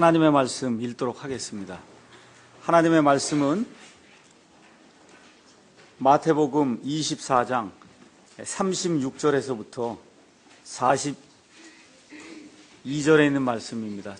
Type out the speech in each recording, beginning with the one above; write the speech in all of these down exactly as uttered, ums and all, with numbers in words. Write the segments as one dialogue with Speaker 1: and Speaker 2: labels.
Speaker 1: 하나님의 말씀 읽도록 하겠습니다. 하나님의 말씀은 마태복음 이십사 장 삼십육 절에서부터 사십이 절에 있는 말씀입니다.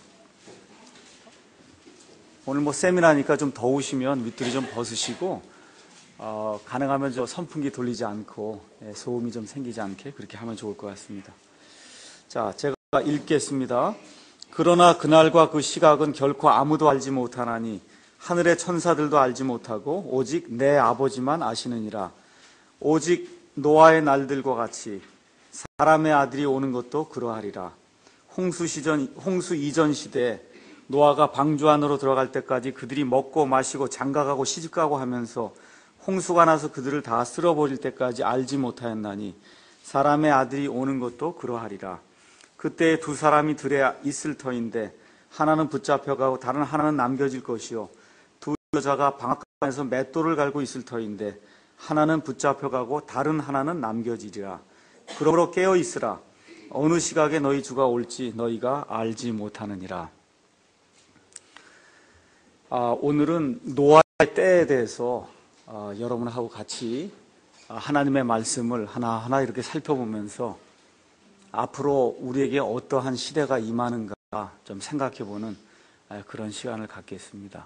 Speaker 1: 오늘 뭐 세미나니까 좀 더우시면 밑들이 좀 벗으시고 어, 가능하면 저 선풍기 돌리지 않고 예, 소음이 좀 생기지 않게 그렇게 하면 좋을 것 같습니다. 자, 제가 읽겠습니다. 그러나 그날과 그 시각은 결코 아무도 알지 못하나니 하늘의 천사들도 알지 못하고 오직 내 아버지만 아시느니라. 오직 노아의 날들과 같이 사람의 아들이 오는 것도 그러하리라. 홍수 시전, 홍수 이전 시대에 노아가 방주 안으로 들어갈 때까지 그들이 먹고 마시고 장가가고 시집가고 하면서 홍수가 나서 그들을 다 쓸어버릴 때까지 알지 못하였나니 사람의 아들이 오는 것도 그러하리라. 그때 두 사람이 들에 있을 터인데 하나는 붙잡혀가고 다른 하나는 남겨질 것이요 두 여자가 방앗간에서 맷돌을 갈고 있을 터인데 하나는 붙잡혀가고 다른 하나는 남겨지리라. 그러므로 깨어 있으라. 어느 시각에 너희 주가 올지 너희가 알지 못하느니라. 아, 오늘은 노아의 때에 대해서 아, 여러분하고 같이 하나님의 말씀을 하나하나 이렇게 살펴보면서 앞으로 우리에게 어떠한 시대가 임하는가 좀 생각해보는 그런 시간을 갖겠습니다.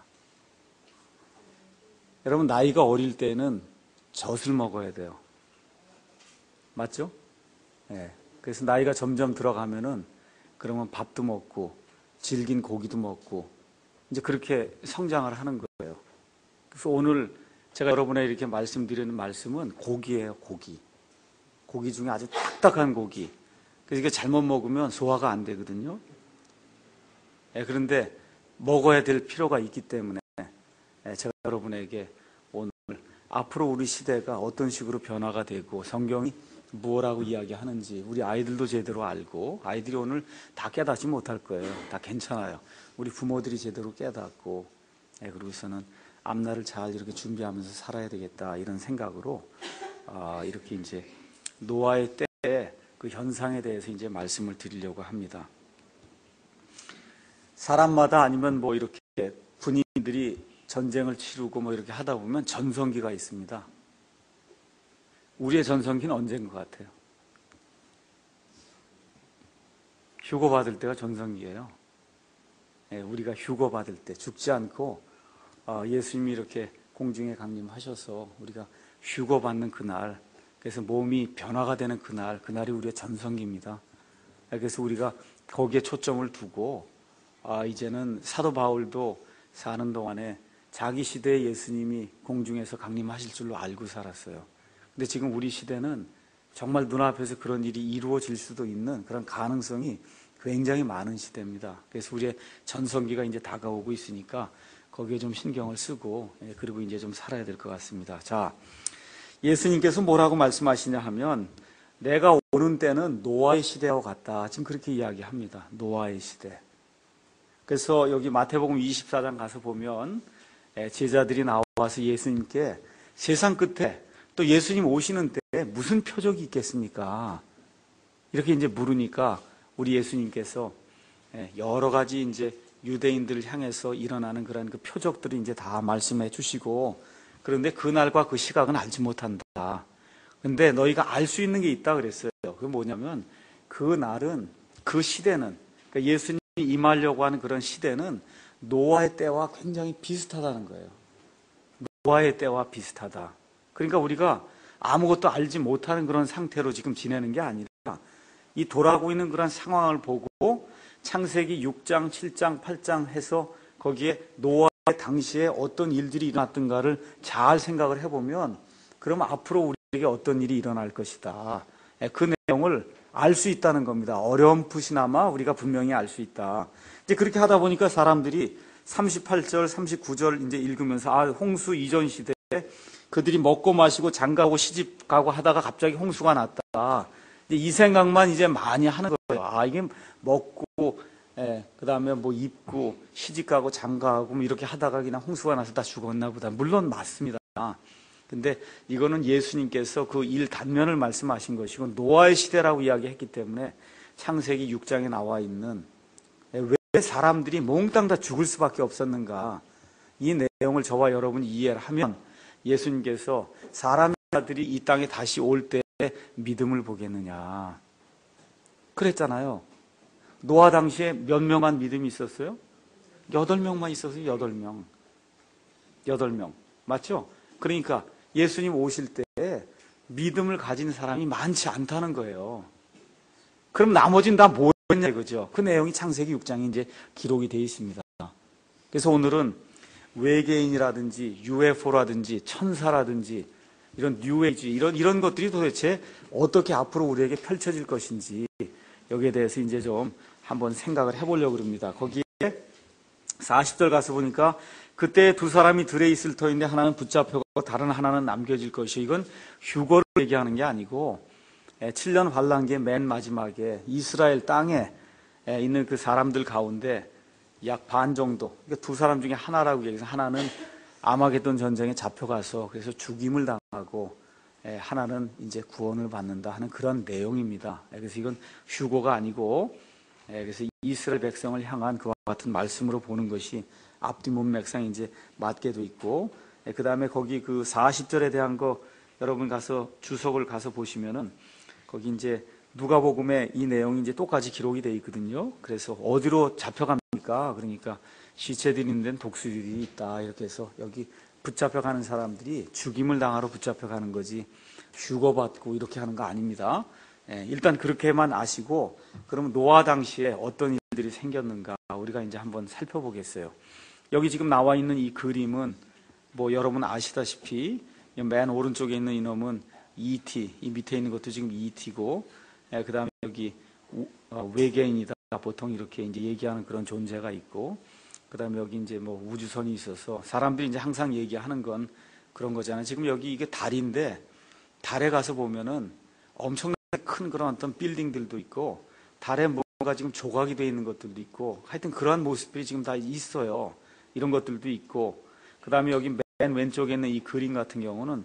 Speaker 1: 여러분, 나이가 어릴 때는 젖을 먹어야 돼요. 맞죠? 네. 그래서 나이가 점점 들어가면은 그러면 밥도 먹고 질긴 고기도 먹고 이제 그렇게 성장을 하는 거예요. 그래서 오늘 제가 여러분에 이렇게 말씀드리는 말씀은 고기예요, 고기. 고기 중에 아주 딱딱한 고기. 그래서 이게 잘못 먹으면 소화가 안 되거든요. 예, 그런데 먹어야 될 필요가 있기 때문에 예, 제가 여러분에게 오늘 앞으로 우리 시대가 어떤 식으로 변화가 되고 성경이 무엇라고 이야기하는지 우리 아이들도 제대로 알고, 아이들이 오늘 다 깨닫지 못할 거예요. 다 괜찮아요. 우리 부모들이 제대로 깨닫고 예, 그러고서는 앞날을 잘 이렇게 준비하면서 살아야 되겠다 이런 생각으로 아, 이렇게 이제 노아의 때에 그 현상에 대해서 이제 말씀을 드리려고 합니다. 사람마다 아니면 뭐 이렇게 군인들이 전쟁을 치르고 뭐 이렇게 하다 보면 전성기가 있습니다. 우리의 전성기는 언제인 것 같아요? 휴거 받을 때가 전성기예요. 예, 우리가 휴거 받을 때 죽지 않고 어, 예수님이 이렇게 공중에 강림하셔서 우리가 휴거 받는 그날, 그래서 몸이 변화가 되는 그날, 그날이 우리의 전성기입니다. 그래서 우리가 거기에 초점을 두고 아, 이제는 사도 바울도 사는 동안에 자기 시대에 예수님이 공중에서 강림하실 줄로 알고 살았어요. 근데 지금 우리 시대는 정말 눈앞에서 그런 일이 이루어질 수도 있는 그런 가능성이 굉장히 많은 시대입니다. 그래서 우리의 전성기가 이제 다가오고 있으니까 거기에 좀 신경을 쓰고 그리고 이제 좀 살아야 될 것 같습니다. 자, 예수님께서 뭐라고 말씀하시냐 하면 내가 오는 때는 노아의 시대와 같다. 지금 그렇게 이야기합니다. 노아의 시대. 그래서 여기 마태복음 이십사 장 가서 보면 제자들이 나와서 예수님께 세상 끝에 또 예수님 오시는 때 무슨 표적이 있겠습니까? 이렇게 이제 물으니까 우리 예수님께서 여러 가지 이제 유대인들을 향해서 일어나는 그런 그 표적들을 이제 다 말씀해 주시고, 그런데 그날과 그 시각은 알지 못한다. 근데 너희가 알 수 있는 게 있다 그랬어요. 그게 뭐냐면 그 날은, 그 시대는, 그러니까 예수님이 임하려고 하는 그런 시대는 노아의 때와 굉장히 비슷하다는 거예요. 노아의 때와 비슷하다. 그러니까 우리가 아무것도 알지 못하는 그런 상태로 지금 지내는 게 아니라 이 돌아가고 있는 그런 상황을 보고 창세기 육 장, 칠 장, 팔 장 해서 거기에 노아의 당시에 어떤 일들이 일어났던가를 잘 생각을 해보면 그러면 앞으로 우리에게 어떤 일이 일어날 것이다. 그 내용을 알 수 있다는 겁니다. 어렴풋이나마 우리가 분명히 알 수 있다. 이제 그렇게 하다 보니까 사람들이 삼십팔 절, 삼십구 절 이제 읽으면서 아, 홍수 이전 시대에 그들이 먹고 마시고 장가고 시집 가고 하다가 갑자기 홍수가 났다. 이제 이 생각만 이제 많이 하는 거예요. 아, 이게 먹고, 예, 그 다음에 뭐 입고, 시집 가고 장가하고 뭐 이렇게 하다가 그냥 홍수가 나서 다 죽었나 보다. 물론 맞습니다. 근데 이거는 예수님께서 그 일 단면을 말씀하신 것이고 노아의 시대라고 이야기했기 때문에 창세기 육 장에 나와 있는, 왜 사람들이 몽땅 다 죽을 수밖에 없었는가? 이 내용을 저와 여러분이 이해를 하면 예수님께서 사람들이 이 땅에 다시 올 때 믿음을 보겠느냐 그랬잖아요. 노아 당시에 몇 명만 믿음이 있었어요? 여덟 명만 있었어요. 여덟 명. 여덟 명. 맞죠? 그러니까 예수님 오실 때 믿음을 가진 사람이 많지 않다는 거예요. 그럼 나머지는 다 뭐였냐 이거죠. 그 내용이 창세기 육 장에 이제 기록이 되어 있습니다. 그래서 오늘은 외계인이라든지 유에프오라든지 천사라든지 이런 뉴에이지 이런 이런 것들이 도대체 어떻게 앞으로 우리에게 펼쳐질 것인지 여기에 대해서 이제 좀 한번 생각을 해보려고 합니다. 거기에 사십 절 가서 보니까 그때 두 사람이 들에 있을 터인데 하나는 붙잡혀가고 다른 하나는 남겨질 것이요. 이건 휴거를 얘기하는 게 아니고 칠 년 환란기의 맨 마지막에 이스라엘 땅에 있는 그 사람들 가운데 약 반 정도, 그러니까 두 사람 중에 하나라고 얘기해서 하나는 아마겟돈 전쟁에 잡혀가서 그래서 죽임을 당하고 하나는 이제 구원을 받는다 하는 그런 내용입니다. 그래서 이건 휴거가 아니고 그래서 이스라엘 백성을 향한 그와 같은 말씀으로 보는 것이 앞뒤 문맥상 이제 맞게 돼 있고 그 다음에 거기 그 사십 절에 대한 거 여러분 가서 주석을 가서 보시면은 거기 이제 누가복음에 이 내용이 이제 똑같이 기록이 돼 있거든요. 그래서 어디로 잡혀갑니까? 그러니까 시체들이 있는 데는 독수리들이 있다. 이렇게 해서 여기 붙잡혀가는 사람들이 죽임을 당하러 붙잡혀가는 거지 휴거받고 이렇게 하는 거 아닙니다. 예, 일단 그렇게만 아시고 그러면 노아 당시에 어떤 일들이 생겼는가 우리가 이제 한번 살펴보겠어요. 여기 지금 나와 있는 이 그림은 뭐 여러분 아시다시피 맨 오른쪽에 있는 이놈은 이티, 이 밑에 있는 것도 지금 이티고 예, 그 다음에 여기 우, 어, 외계인이다 보통 이렇게 이제 얘기하는 그런 존재가 있고 그 다음에 여기 이제 뭐 우주선이 있어서 사람들이 이제 항상 얘기하는 건 그런 거잖아요. 지금 여기 이게 달인데 달에 가서 보면은 엄청나게 큰 그런 어떤 빌딩들도 있고 달에 뭔가 지금 조각이 되어 있는 것들도 있고 하여튼 그러한 모습들이 지금 다 있어요. 이런 것들도 있고 그 다음에 여기 맨 왼쪽에 있는 이 그림 같은 경우는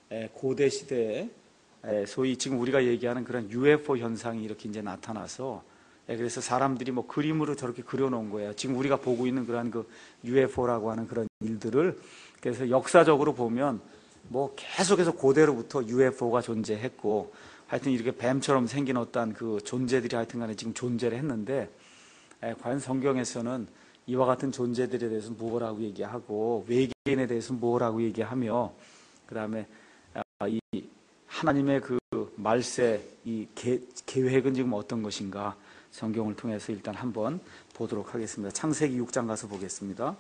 Speaker 1: 고대 시대에 소위 지금 우리가 얘기하는 그런 유에프오 현상이 이렇게 이제 나타나서 그래서 사람들이 뭐 그림으로 저렇게 그려놓은 거예요. 지금 우리가 보고 있는 그런 그 유에프오라고 하는 그런 일들을 그래서 역사적으로 보면 뭐 계속해서 고대로부터 유에프오가 존재했고 하여튼 이렇게 뱀처럼 생긴 어떤 그 존재들이 하여튼 간에 지금 존재를 했는데 과연 성경에서는 이와 같은 존재들에 대해서 뭐라고 얘기하고 외계인에 대해서 뭐라고 얘기하며 그 다음에 이 하나님의 그 말세 이 계, 계획은 지금 어떤 것인가 성경을 통해서 일단 한번 보도록 하겠습니다. 창세기 육 장 가서 보겠습니다.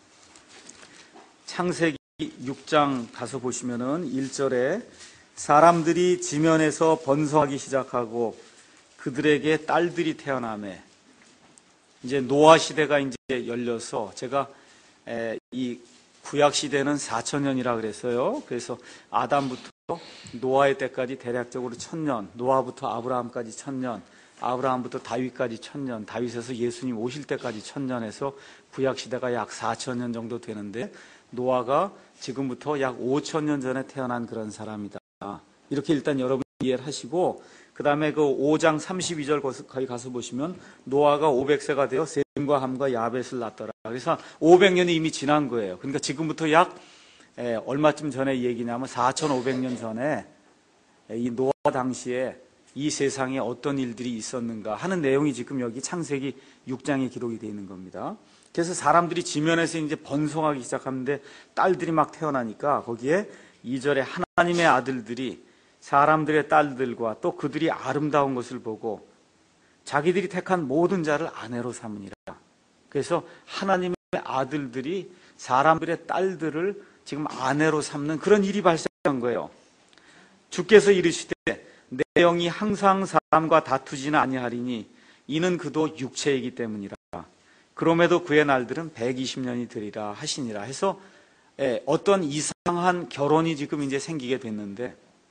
Speaker 1: 창세기 육 장 가서 보시면은 일 절에 사람들이 지면에서 번성하기 시작하고 그들에게 딸들이 태어나매 이제 노아 시대가 이제 열려서 제가 에, 이 구약 시대는 사천 년이라 그랬어요. 그래서 아담부터 노아의 때까지 대략적으로 천 년, 노아부터 아브라함까지 천 년, 아브라함부터 다윗까지 천 년, 다윗에서 예수님 오실 때까지 천 년에서 구약 시대가 약 사천 년 정도 되는데 노아가 지금부터 약 오천 년 전에 태어난 그런 사람이다. 이렇게 일단 여러분 이해를 하시고 그 다음에 그 오 장 삼십이 절 거기 가서 보시면 노아가 오백 세가 되어 셈과 함과 야벳을 낳더라. 그래서 오백 년이 이미 지난 거예요. 그러니까 지금부터 약 에, 얼마쯤 전에 얘기냐면 사천오백 년 전에 이 노아 당시에 이 세상에 어떤 일들이 있었는가 하는 내용이 지금 여기 창세기 육 장에 기록이 되어 있는 겁니다. 그래서 사람들이 지면에서 이제 번성하기 시작하는데 딸들이 막 태어나니까 거기에 이 절에 하나님의 아들들이 사람들의 딸들과 또 그들이 아름다운 것을 보고 자기들이 택한 모든 자를 아내로 삼으니라. 그래서 하나님의 아들들이 사람들의 딸들을 지금 아내로 삼는 그런 일이 발생한 거예요. 주께서 이르시되 내 영이 항상 사람과 다투지는 아니하리니 이는 그도 육체이기 때문이라. 그럼에도 그의 날들은 백이십 년이 되리라 하시니라 해서 어떤 이상한 결혼이 지금 이제 생기게 됐는데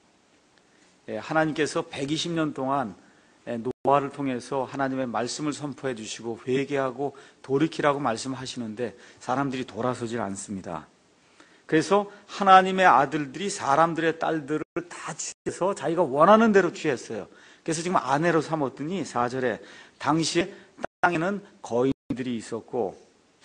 Speaker 1: 하나님께서 백이십 년 동안 노아를 통해서 하나님의 말씀을 선포해 주시고 회개하고 돌이키라고 말씀하시는데 사람들이 돌아서질 않습니다. 그래서 하나님의 아들들이 사람들의 딸들을 다 취해서 자기가 원하는 대로 취했어요. 그래서 지금 아내로 삼았더니 사 절에 당시에 땅에는 거인도 거인들이 있었고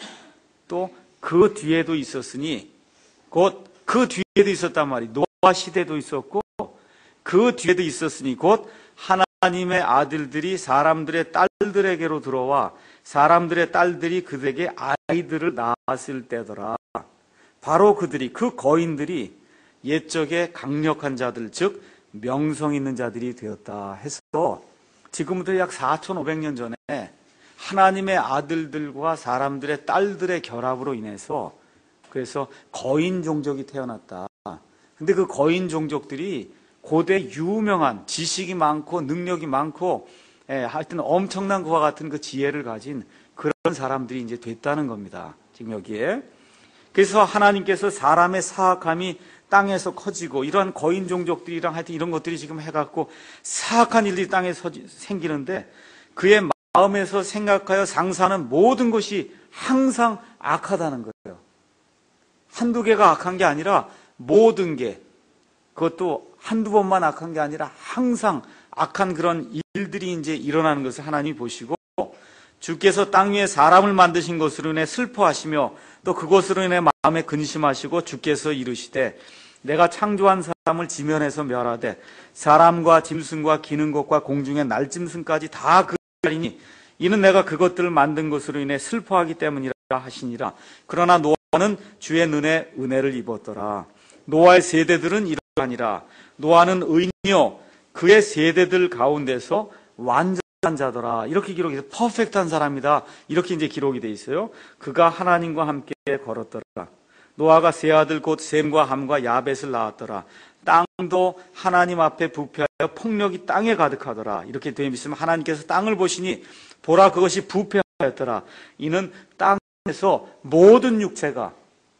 Speaker 1: 또 그 뒤에도 있었으니 곧 그 뒤에도 있었단 말이에요. 노아 시대도 있었고 그 뒤에도 있었으니 곧 하나님의 아들들이 사람들의 딸들에게로 들어와 사람들의 딸들이 그들에게 아이들을 낳았을 때더라. 바로 그들이, 그 거인들이 옛적에 강력한 자들, 즉 명성 있는 자들이 되었다 해서 지금부터 약 사천오백 년 전에 하나님의 아들들과 사람들의 딸들의 결합으로 인해서 그래서 거인 종족이 태어났다. 근데 그 거인 종족들이 고대 유명한 지식이 많고 능력이 많고 예, 하여튼 엄청난 그와 같은 그 지혜를 가진 그런 사람들이 이제 됐다는 겁니다. 지금 여기에. 그래서 하나님께서 사람의 사악함이 땅에서 커지고 이러한 거인 종족들이랑 하여튼 이런 것들이 지금 해갖고 사악한 일들이 땅에 생기는데 그의 마음에서 생각하여 상상하는 모든 것이 항상 악하다는 거예요. 한두 개가 악한 게 아니라 모든 게, 그것도 한두 번만 악한 게 아니라 항상 악한 그런 일들이 이제 일어나는 것을 하나님이 보시고 주께서 땅 위에 사람을 만드신 것으로 인해 슬퍼하시며 또 그것으로 인해 마음에 근심하시고 주께서 이르시되 내가 창조한 사람을 지면에서 멸하되 사람과 짐승과 기는 것과 공중의 날짐승까지 다 그리니 이는 내가 그것들을 만든 것으로 인해 슬퍼하기 때문이라 하시니라. 그러나 노아는 주의 눈에 은혜를 입었더라. 노아의 세대들은 이러하니라. 노아는 의인이요 그의 세대들 가운데서 완전한 자더라. 이렇게 기록이 돼서 퍼펙트한 사람이다. 이렇게 이제 기록이 돼 있어요. 그가 하나님과 함께 걸었더라. 노아가 세 아들 곧 셈과 함과 야벳을 낳았더라. 땅도 하나님 앞에 부패하여 폭력이 땅에 가득하더라. 이렇게 되어 있으면 하나님께서 땅을 보시니 보라 그것이 부패하였더라. 이는 땅에서 모든 육체가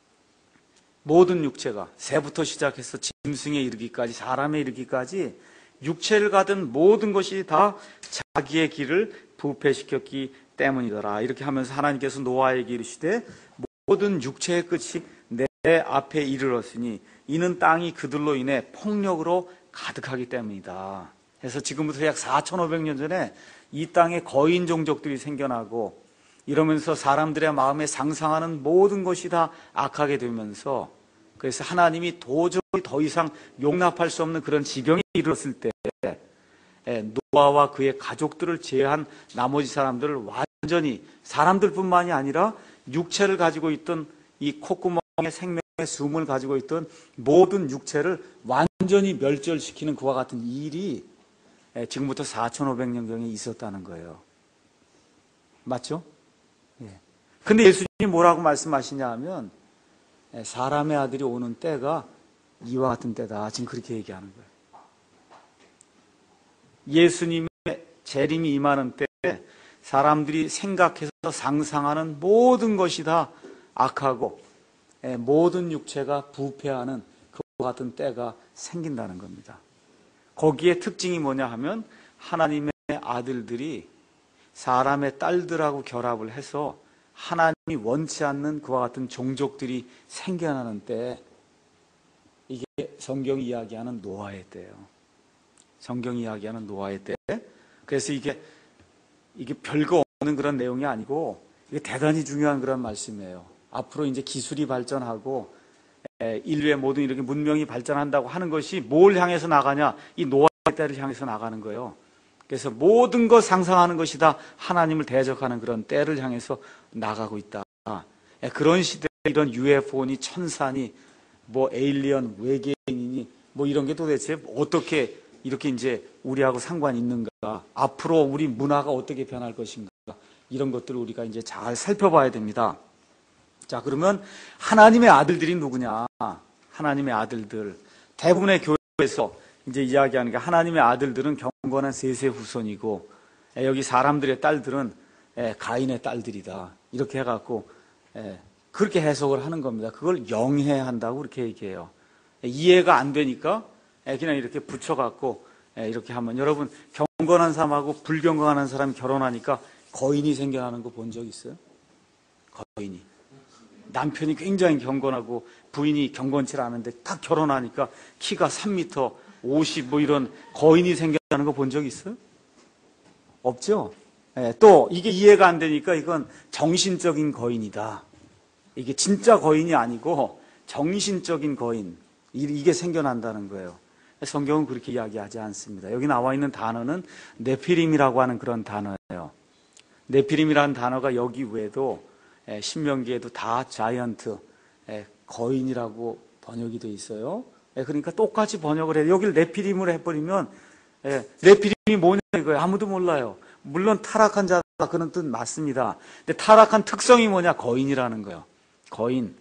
Speaker 1: 모든 육체가 새부터 시작해서 짐승에 이르기까지 사람에 이르기까지 육체를 가진 모든 것이 다 자기의 길을 부패시켰기 때문이더라. 이렇게 하면서 하나님께서 노아에게 이르시되 모든 육체의 끝이 내 앞에 이르렀으니 이는 땅이 그들로 인해 폭력으로 가득하기 때문이다. 그래서 지금부터 약 사천오백 년 전에 이 땅에 거인 종족들이 생겨나고 이러면서 사람들의 마음에 상상하는 모든 것이 다 악하게 되면서 그래서 하나님이 도저히 더 이상 용납할 수 없는 그런 지경에 이르렀을 때 노아와 그의 가족들을 제외한 나머지 사람들을 완전히 사람들뿐만이 아니라 육체를 가지고 있던 이 콧구멍에 생명의 숨을 가지고 있던 모든 육체를 완전히 멸절시키는 그와 같은 일이 지금부터 사천오백 년경에 있었다는 거예요. 맞죠? 예. 근데 예수님이 뭐라고 말씀하시냐 하면 사람의 아들이 오는 때가 이와 같은 때다. 지금 그렇게 얘기하는 거예요. 예수님의 재림이 임하는 때 사람들이 생각해서 상상하는 모든 것이 다 악하고 모든 육체가 부패하는 그와 같은 때가 생긴다는 겁니다. 거기에 특징이 뭐냐 하면 하나님의 아들들이 사람의 딸들하고 결합을 해서 하나님이 원치 않는 그와 같은 종족들이 생겨나는 때 이게 성경이 이야기하는 노아의 때예요. 성경이 이야기하는 노아의 때. 그래서 이게 이게 별거 없는 그런 내용이 아니고 이게 대단히 중요한 그런 말씀이에요. 앞으로 이제 기술이 발전하고 인류의 모든 이렇게 문명이 발전한다고 하는 것이 뭘 향해서 나가냐? 이 노아의 때를 향해서 나가는 거예요. 그래서 모든 것 상상하는 것이 다 하나님을 대적하는 그런 때를 향해서 나가고 있다. 그런 시대에 이런 유에프오니 천사니 뭐 에일리언 외계인이니 뭐 이런 게 도대체 어떻게 이렇게 이제 우리하고 상관이 있는가? 앞으로 우리 문화가 어떻게 변할 것인가? 이런 것들을 우리가 이제 잘 살펴봐야 됩니다. 자, 그러면 하나님의 아들들이 누구냐? 하나님의 아들들. 대부분의 교회에서 이제 이야기하는 게 하나님의 아들들은 경건한 셋의 후손이고 여기 사람들의 딸들은 가인의 딸들이다. 이렇게 해갖고 그렇게 해석을 하는 겁니다. 그걸 영해한다고 그렇게 얘기해요. 이해가 안 되니까 그냥 이렇게 붙여갖고 이렇게 하면 여러분 경건한 사람하고 불경건한 사람이 결혼하니까 거인이 생겨나는 거 본 적 있어요? 거인이. 남편이 굉장히 경건하고 부인이 경건치 않은데 딱 결혼하니까 키가 삼 미터 오십 뭐 이런 거인이 생겨나는 거 본 적 있어요? 없죠? 예, 또 이게 이해가 안 되니까 이건 정신적인 거인이다. 이게 진짜 거인이 아니고 정신적인 거인, 이게 생겨난다는 거예요. 성경은 그렇게 이야기하지 않습니다. 여기 나와 있는 단어는 네피림이라고 하는 그런 단어예요. 네피림이라는 단어가 여기 외에도 신명기에도 다 자이언트, 거인이라고 번역이 돼 있어요. 그러니까 똑같이 번역을 해요. 여기를 네피림으로 해버리면 네피림이 뭐냐 이거예요. 아무도 몰라요. 물론 타락한 자다 그런 뜻 맞습니다. 근데 타락한 특성이 뭐냐? 거인이라는 거예요. 거인.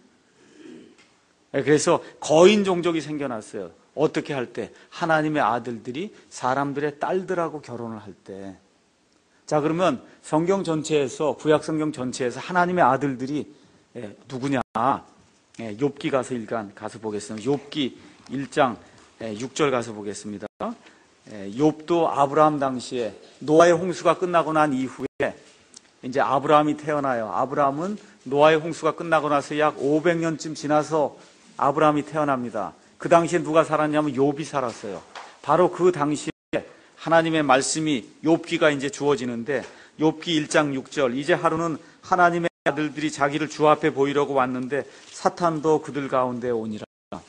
Speaker 1: 그래서 거인 종족이 생겨났어요. 어떻게 할 때? 하나님의 아들들이 사람들의 딸들하고 결혼을 할 때. 자, 그러면 성경 전체에서, 구약 성경 전체에서 하나님의 아들들이 누구냐? 욥기 가서 일간 가서 보겠습니다. 욥기 일 장 육 절 가서 보겠습니다. 욥도 아브라함 당시에 노아의 홍수가 끝나고 난 이후에 이제 아브라함이 태어나요. 아브라함은 노아의 홍수가 끝나고 나서 약 오백 년쯤 지나서 아브라함이 태어납니다. 그 당시에 누가 살았냐면 욥이 살았어요. 바로 그 당시에 하나님의 말씀이 욥기가 이제 주어지는데 욥기 일 장 육 절 이제 하루는 하나님의 아들들이 자기를 주 앞에 보이려고 왔는데 사탄도 그들 가운데 오니라.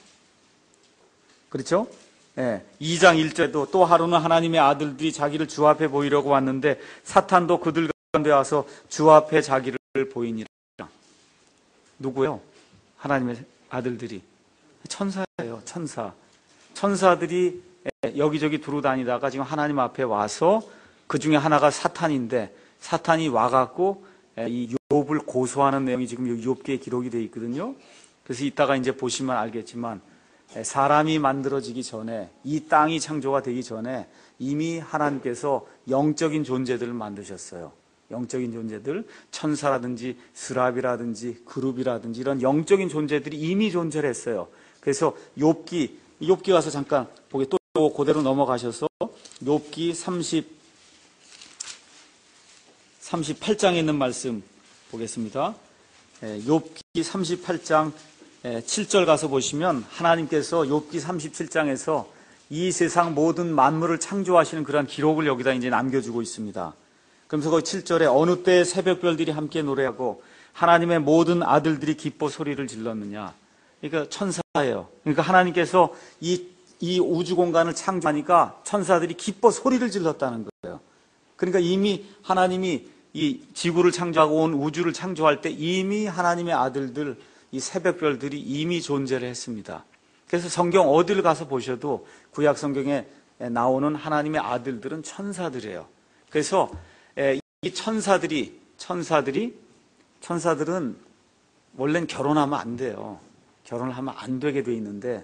Speaker 1: 그렇죠? 예, 이 장 일 절에도 또 하루는 하나님의 아들들이 자기를 주 앞에 보이려고 왔는데 사탄도 그들 가운데 와서 주 앞에 자기를 보이니라. 누구요? 하나님의 아들들이 천사예요. 천사. 천사들이 여기저기 두루다니다가 지금 하나님 앞에 와서 그 중에 하나가 사탄인데 사탄이 와갖고 이 욥을 고소하는 내용이 지금 욥기에 기록이 되어 있거든요. 그래서 이따가 이제 보시면 알겠지만 사람이 만들어지기 전에 이 땅이 창조가 되기 전에 이미 하나님께서 영적인 존재들을 만드셨어요. 영적인 존재들, 천사라든지 스랍이라든지 그룹이라든지 이런 영적인 존재들이 이미 존재를 했어요. 그래서 욥기, 욥기 가서 잠깐 보게 또 그대로 넘어가셔서 욥기 삼십팔 장에 있는 말씀 보겠습니다. 욥기 삼십팔 장 칠 절 가서 보시면 하나님께서 욥기 삼십칠 장에서 이 세상 모든 만물을 창조하시는 그런 기록을 여기다 이제 남겨주고 있습니다. 그러면서 거기 칠 절에 어느 때에 새벽별들이 함께 노래하고 하나님의 모든 아들들이 기뻐 소리를 질렀느냐. 그러니까 천사예요. 그러니까 하나님께서 이, 이 우주 공간을 창조하니까 천사들이 기뻐 소리를 질렀다는 거예요. 그러니까 이미 하나님이 이 지구를 창조하고 온 우주를 창조할 때 이미 하나님의 아들들, 이 새벽별들이 이미 존재를 했습니다. 그래서 성경 어디를 가서 보셔도 구약 성경에 나오는 하나님의 아들들은 천사들이에요. 그래서 이 천사들이, 천사들이, 천사들은 원래는 결혼하면 안 돼요. 결혼을 하면 안 되게 돼 있는데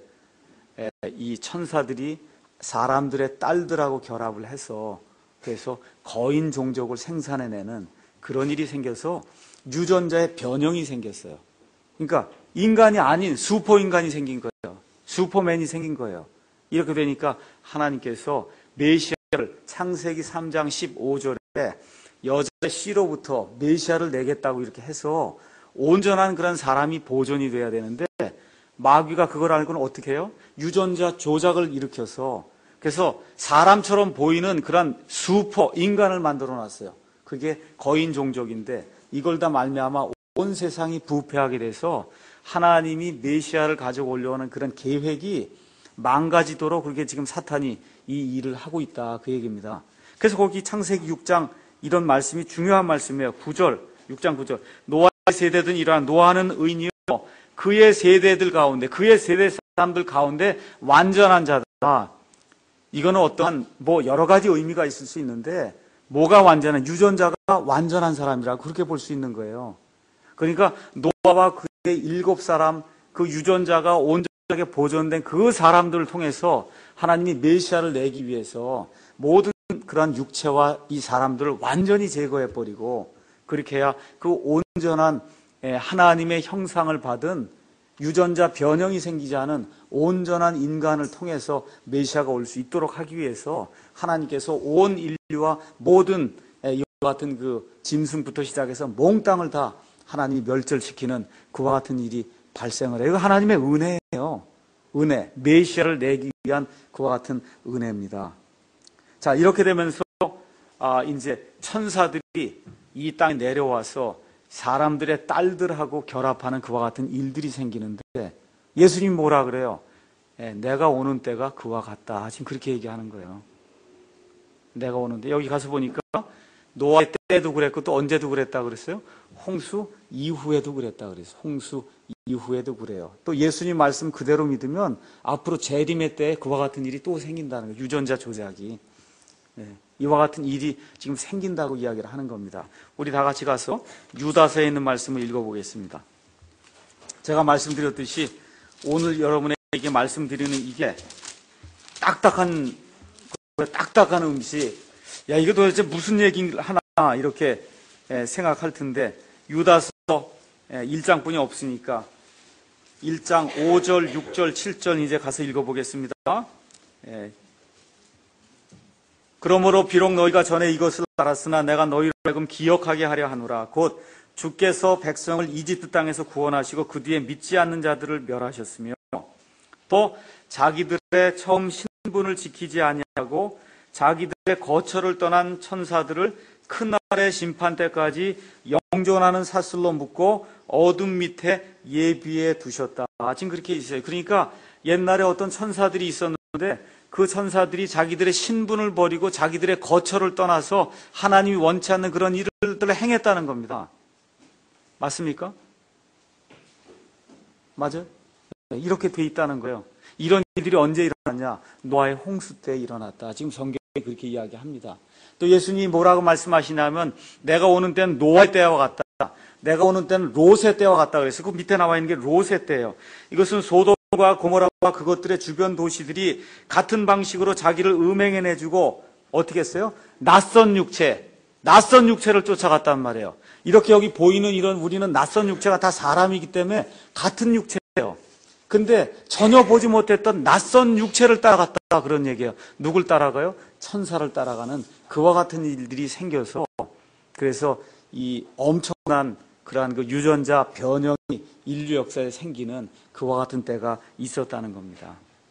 Speaker 1: 이 천사들이 사람들의 딸들하고 결합을 해서 그래서 거인 종족을 생산해내는 그런 일이 생겨서 유전자의 변형이 생겼어요. 그러니까 인간이 아닌 슈퍼인간이 생긴 거예요. 슈퍼맨이 생긴 거예요. 이렇게 되니까 하나님께서 메시아를 창세기 삼 장 십오 절에 여자의 씨로부터 메시아를 내겠다고 이렇게 해서 온전한 그런 사람이 보존이 돼야 되는데 마귀가 그걸 알고는 어떻게 해요? 유전자 조작을 일으켜서 그래서 사람처럼 보이는 그런 슈퍼 인간을 만들어 놨어요. 그게 거인 종족인데 이걸 다 말미암아 온 세상이 부패하게 돼서 하나님이 메시아를 가지고 올려오는 그런 계획이 망가지도록 그렇게 지금 사탄이 이 일을 하고 있다 그 얘기입니다. 그래서 거기 창세기 육 장 이런 말씀이 중요한 말씀이에요. 구 절, 육 장 구 절 노아의 세대든 이러한 노아는 의인이요 그의 세대들 가운데 그의 세대 사람들 가운데 완전한 자다. 이거는 어떠한 뭐 여러 가지 의미가 있을 수 있는데 뭐가 완전한 유전자가 완전한 사람이라 그렇게 볼 수 있는 거예요. 그러니까 노아와 그의 일곱 사람 그 유전자가 온전하게 보존된 그 사람들을 통해서 하나님이 메시아를 내기 위해서 모든 그런 육체와 이 사람들을 완전히 제거해버리고 그렇게 해야 그 온전한 하나님의 형상을 받은 유전자 변형이 생기지 않은 온전한 인간을 통해서 메시아가 올 수 있도록 하기 위해서 하나님께서 온 인류와 모든 이와 같은 그 짐승부터 시작해서 몽땅을 다 하나님이 멸절시키는 그와 같은 일이 발생을 해요. 이거 하나님의 은혜예요. 은혜. 메시아를 내기 위한 그와 같은 은혜입니다. 자, 이렇게 되면서 아, 이제 천사들이 이 땅에 내려와서 사람들의 딸들하고 결합하는 그와 같은 일들이 생기는데 예수님이 뭐라 그래요? 예, 내가 오는 때가 그와 같다. 지금 그렇게 얘기하는 거예요. 내가 오는데 여기 가서 보니까 노아의 때도 그랬고 또 언제도 그랬다 그랬어요? 홍수 이후에도 그랬다 그랬어요. 홍수 이후에도 그래요. 또 예수님 말씀 그대로 믿으면 앞으로 재림의 때에 그와 같은 일이 또 생긴다는 거예요. 유전자 조작이. 네, 이와 같은 일이 지금 생긴다고 이야기를 하는 겁니다. 우리 다 같이 가서 유다서에 있는 말씀을 읽어보겠습니다. 제가 말씀드렸듯이 오늘 여러분에게 말씀드리는 이게 딱딱한 딱딱한 음식, 야 이거 도대체 무슨 얘기를 하나 이렇게 생각할 텐데 유다서 일 장뿐이 없으니까 일 장 오 절, 육 절, 칠 절 이제 가서 읽어보겠습니다. 그러므로 비록 너희가 전에 이것을 알았으나 내가 너희를 하여금 기억하게 하려 하노라. 곧 주께서 백성을 이집트 땅에서 구원하시고 그 뒤에 믿지 않는 자들을 멸하셨으며 또 자기들의 처음 신분을 지키지 아니하고 자기들의 거처를 떠난 천사들을 그날의 심판 때까지 영존하는 사슬로 묶고 어둠 밑에 예비해 두셨다. 지금 그렇게 있어요. 그러니까 옛날에 어떤 천사들이 있었는데 그 천사들이 자기들의 신분을 버리고 자기들의 거처를 떠나서 하나님이 원치 않는 그런 일들을 행했다는 겁니다. 맞습니까? 맞아요? 이렇게 돼 있다는 거예요. 이런 일들이 언제 일어났냐? 노아의 홍수 때 일어났다. 지금 성경에 그렇게 이야기합니다. 또 예수님이 뭐라고 말씀하시냐면 내가 오는 때는 노아의 때와 같다. 내가 오는 때는 롯의 때와 같다 그래서 그 밑에 나와 있는 게 롯의 때예요. 이것은 소돔과 고모라와 그것들의 주변 도시들이 같은 방식으로 자기를 음행해내주고 어떻게 했어요? 낯선 육체, 낯선 육체를 쫓아갔단 말이에요. 이렇게 여기 보이는 이런 우리는 낯선 육체가 다 사람이기 때문에 같은 육체예요. 근데 전혀 보지 못했던 낯선 육체를 따라갔다 그런 얘기예요. 누굴 따라가요? 천사를 따라가는 그와 같은 일들이 생겨서 그래서 이 엄청난 그러한 그 유전자 변형이 인류 역사에 생기는 그와 같은 때가 있었다는 겁니다.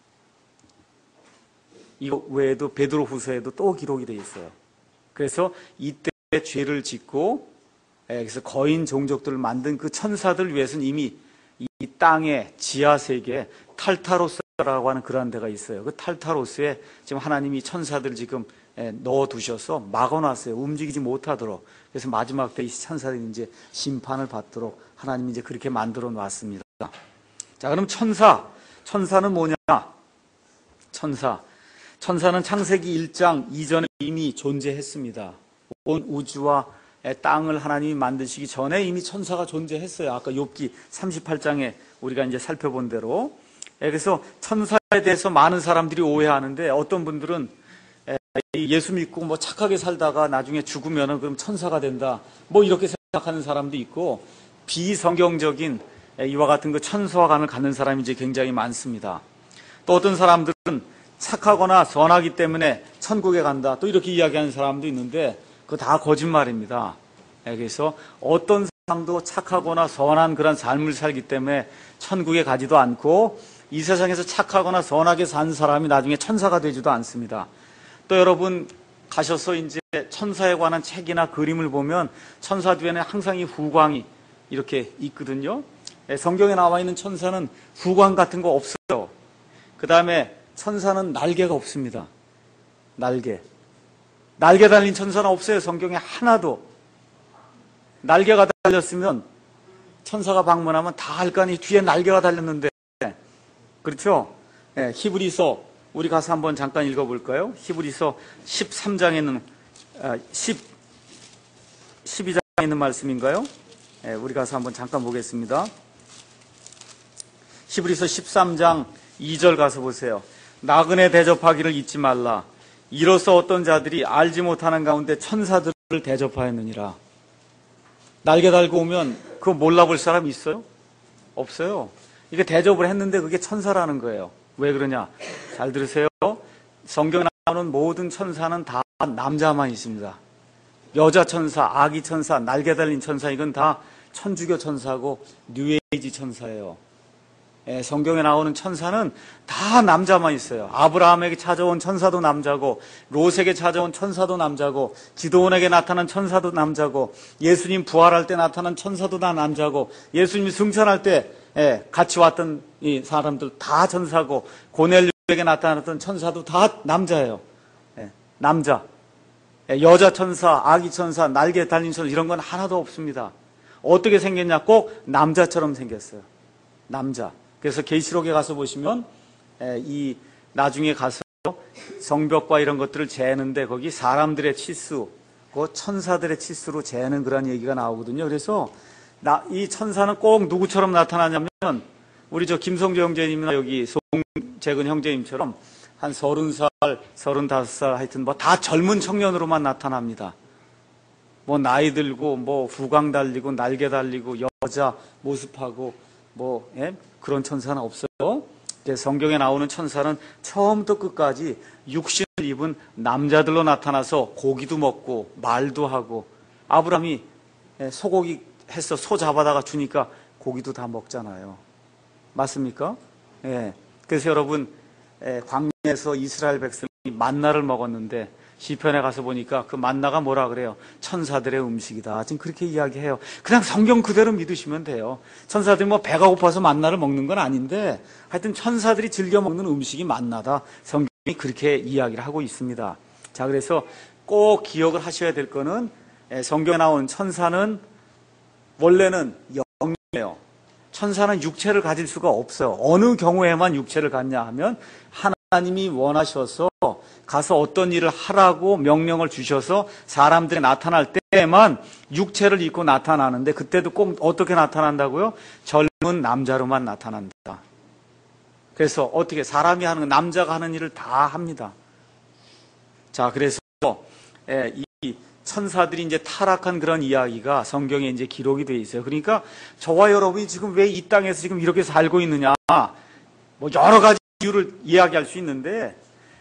Speaker 1: 이거 외에도 베드로후서에도 또 기록이 되어 있어요. 그래서 이때 죄를 짓고 그래서 거인 종족들을 만든 그 천사들을 위해서는 이미 이 땅의 지하 세계에 탈타로스라고 하는 그러한 데가 있어요. 그 탈타로스에 지금 하나님이 천사들을 지금 넣어두셔서 막아놨어요. 움직이지 못하도록. 그래서 마지막 때 이 천사들이 이제 심판을 받도록 하나님이 이제 그렇게 만들어 놨습니다. 자, 그럼 천사. 천사는 뭐냐? 천사. 천사는 창세기 일 장 이전에 이미 존재했습니다. 온 우주와 땅을 하나님이 만드시기 전에 이미 천사가 존재했어요. 아까 욥기 삼십팔 장에 우리가 이제 살펴본 대로. 그래서 천사에 대해서 많은 사람들이 오해하는데 어떤 분들은 예수 믿고 뭐 착하게 살다가 나중에 죽으면은 그럼 천사가 된다. 뭐 이렇게 생각하는 사람도 있고 비성경적인 이와 같은 그 천사관을 갖는 사람이 이제 굉장히 많습니다. 또 어떤 사람들은 착하거나 선하기 때문에 천국에 간다. 또 이렇게 이야기하는 사람도 있는데 그거 다 거짓말입니다. 그래서 어떤 사람도 착하거나 선한 그런 삶을 살기 때문에 천국에 가지도 않고 이 세상에서 착하거나 선하게 산 사람이 나중에 천사가 되지도 않습니다. 또 여러분 가셔서 이제 천사에 관한 책이나 그림을 보면 천사 뒤에는 항상 이 후광이 이렇게 있거든요. 성경에 나와 있는 천사는 후광 같은 거 없어요. 그 다음에 천사는 날개가 없습니다. 날개. 날개 달린 천사는 없어요. 성경에 하나도. 날개가 달렸으면 천사가 방문하면 다 알 거 아니 뒤에 날개가 달렸는데 그렇죠? 네, 히브리서 우리 가서 한번 잠깐 읽어볼까요? 히브리서 십삼 장에는 십, 십이 장에 있는 말씀인가요? 네, 우리 가서 한번 잠깐 보겠습니다. 히브리서 십삼 장 이 절 가서 보세요. 나그네 대접하기를 잊지 말라. 이로써 어떤 자들이 알지 못하는 가운데 천사들을 대접하였느니라. 날개 달고 오면 그거 몰라볼 사람 있어요? 없어요. 이게 대접을 했는데 그게 천사라는 거예요. 왜 그러냐? 잘 들으세요. 성경에 나오는 모든 천사는 다 남자만 있습니다. 여자 천사, 아기 천사, 날개 달린 천사 이건 다 천주교 천사고 뉴에이지 천사예요. 예, 성경에 나오는 천사는 다 남자만 있어요. 아브라함에게 찾아온 천사도 남자고, 롯에게 찾아온 천사도 남자고, 기도원에게 나타난 천사도 남자고, 예수님 부활할 때 나타난 천사도 다 남자고, 예수님이 승천할 때 예, 같이 왔던 이 사람들 다 천사고, 고넬료에게 나타났던 천사도 다 남자예요. 예, 남자. 예, 여자 천사, 아기 천사, 날개 달린 천사 이런 건 하나도 없습니다. 어떻게 생겼냐? 꼭 남자처럼 생겼어요. 남자. 그래서 계시록에 가서 보시면 이 나중에 가서 성벽과 이런 것들을 재는데 거기 사람들의 치수, 그 천사들의 치수로 재는 그런 얘기가 나오거든요. 그래서 나, 이 천사는 꼭 누구처럼 나타나냐면 우리 저 김성재 형제님이나 여기 송재근 형제님처럼 한 서른 살, 서른다섯 살 하여튼 뭐 다 젊은 청년으로만 나타납니다. 뭐 나이 들고 뭐 후광 달리고 날개 달리고 여자 모습하고 뭐 예? 그런 천사는 없어요. 성경에 나오는 천사는 처음부터 끝까지 육신을 입은 남자들로 나타나서 고기도 먹고 말도 하고, 아브라함이 소고기 해서 소 잡아다가 주니까 고기도 다 먹잖아요. 맞습니까? 예. 그래서 여러분 광야에서 이스라엘 백성이 만나를 먹었는데 시편에 가서 보니까 그 만나가 뭐라 그래요? 천사들의 음식이다. 지금 그렇게 이야기해요. 그냥 성경 그대로 믿으시면 돼요. 천사들이 뭐 배가 고파서 만나를 먹는 건 아닌데 하여튼 천사들이 즐겨 먹는 음식이 만나다. 성경이 그렇게 이야기를 하고 있습니다. 자, 그래서 꼭 기억을 하셔야 될 거는 성경에 나온 천사는 원래는 영이에요. 천사는 육체를 가질 수가 없어요. 어느 경우에만 육체를 갖냐 하면 하나님이 원하셔서 가서 어떤 일을 하라고 명령을 주셔서 사람들이 나타날 때만 육체를 입고 나타나는데, 그때도 꼭 어떻게 나타난다고요? 젊은 남자로만 나타난다. 그래서 어떻게 사람이 하는, 남자가 하는 일을 다 합니다. 자, 그래서 이 천사들이 이제 타락한 그런 이야기가 성경에 이제 기록이 되어 있어요. 그러니까 저와 여러분이 지금 왜 이 땅에서 지금 이렇게 살고 있느냐, 뭐 여러 가지 이유를 이야기할 수 있는데,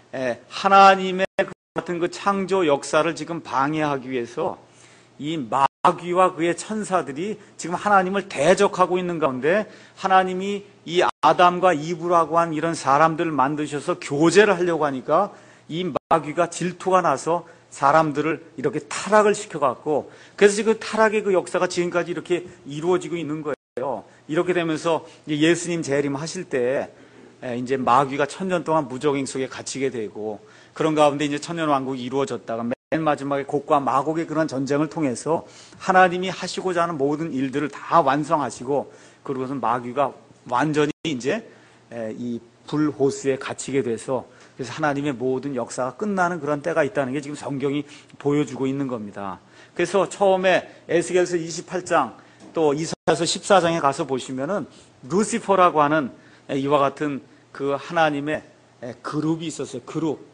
Speaker 1: 하나님의 그 같은 그 창조 역사를 지금 방해하기 위해서 이 마귀와 그의 천사들이 지금 하나님을 대적하고 있는 가운데, 하나님이 이 아담과 이브라고 한 이런 사람들을 만드셔서 교제를 하려고 하니까 이 마귀가 질투가 나서 사람들을 이렇게 타락을 시켜갖고, 그래서 지금 타락의 그 역사가 지금까지 이렇게 이루어지고 있는 거예요. 이렇게 되면서 예수님 재림 하실 때 이제 마귀가 천년 동안 무적행 속에 갇히게 되고, 그런 가운데 이제 천년 왕국이 이루어졌다가 맨 마지막에 곡과 마곡의 그런 전쟁을 통해서 하나님이 하시고자 하는 모든 일들을 다 완성하시고, 그러고서 마귀가 완전히 이제 이 불호수에 갇히게 돼서, 그래서 하나님의 모든 역사가 끝나는 그런 때가 있다는 게 지금 성경이 보여주고 있는 겁니다. 그래서 처음에 에스겔서 이십팔 장 또 이사야서 십사 장에 가서 보시면은 루시퍼라고 하는 이와 같은 그 하나님의 그룹이 있었어요. 그룹.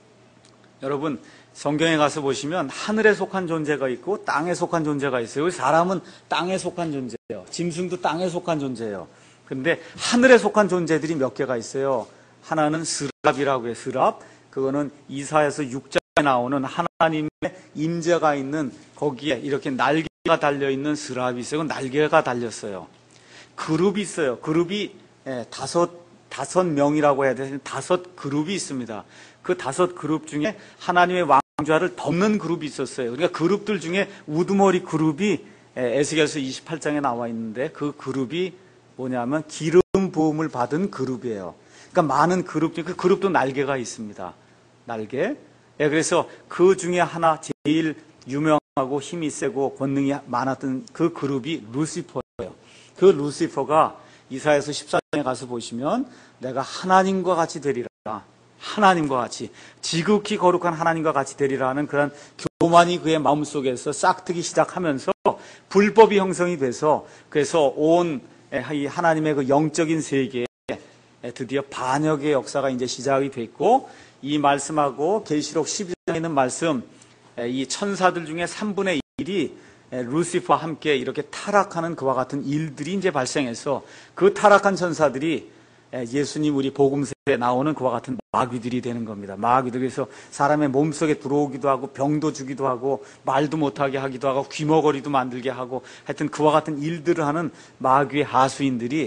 Speaker 1: 여러분 성경에 가서 보시면 하늘에 속한 존재가 있고 땅에 속한 존재가 있어요. 사람은 땅에 속한 존재예요. 짐승도 땅에 속한 존재예요. 그런데 하늘에 속한 존재들이 몇 개가 있어요. 하나는 스랍이라고 해요. 스랍. 그거는 이사야서 육 장에 나오는 하나님의 임재가 있는 거기에 이렇게 날개가 달려있는 스랍이 있어요. 날개가 달렸어요. 그룹이 있어요. 그룹이 다섯, 다섯 명이라고 해야 되는 다섯 그룹이 있습니다. 그 다섯 그룹 중에 하나님의 왕좌를 덮는 그룹이 있었어요. 그러니까 그룹들 중에 우두머리 그룹이 에스겔서 이십팔 장에 나와 있는데, 그 그룹이 뭐냐면 기름 부음을 받은 그룹이에요. 그러니까 많은 그룹 중에 그 그룹도 날개가 있습니다. 날개. 예, 그래서 그 중에 하나 제일 유명하고 힘이 세고 권능이 많았던 그 그룹이 루시퍼예요. 그 루시퍼가 이사야서 십사 장에 가서 보시면 내가 하나님과 같이 되리라. 하나님과 같이, 지극히 거룩한 하나님과 같이 되리라는 그런 교만이 그의 마음속에서 싹트기 시작하면서 불법이 형성이 돼서, 그래서 온 이 하나님의 그 영적인 세계에 드디어 반역의 역사가 이제 시작이 됐고, 이 말씀하고 계시록 십이 장에 있는 말씀, 이 천사들 중에 삼분의 일이 루시퍼와 함께 이렇게 타락하는 그와 같은 일들이 이제 발생해서, 그 타락한 천사들이 예수님 우리 복음서에 나오는 그와 같은 마귀들이 되는 겁니다. 마귀들. 그래서 사람의 몸속에 들어오기도 하고 병도 주기도 하고 말도 못하게 하기도 하고 귀머거리도 만들게 하고, 하여튼 그와 같은 일들을 하는 마귀의 하수인들이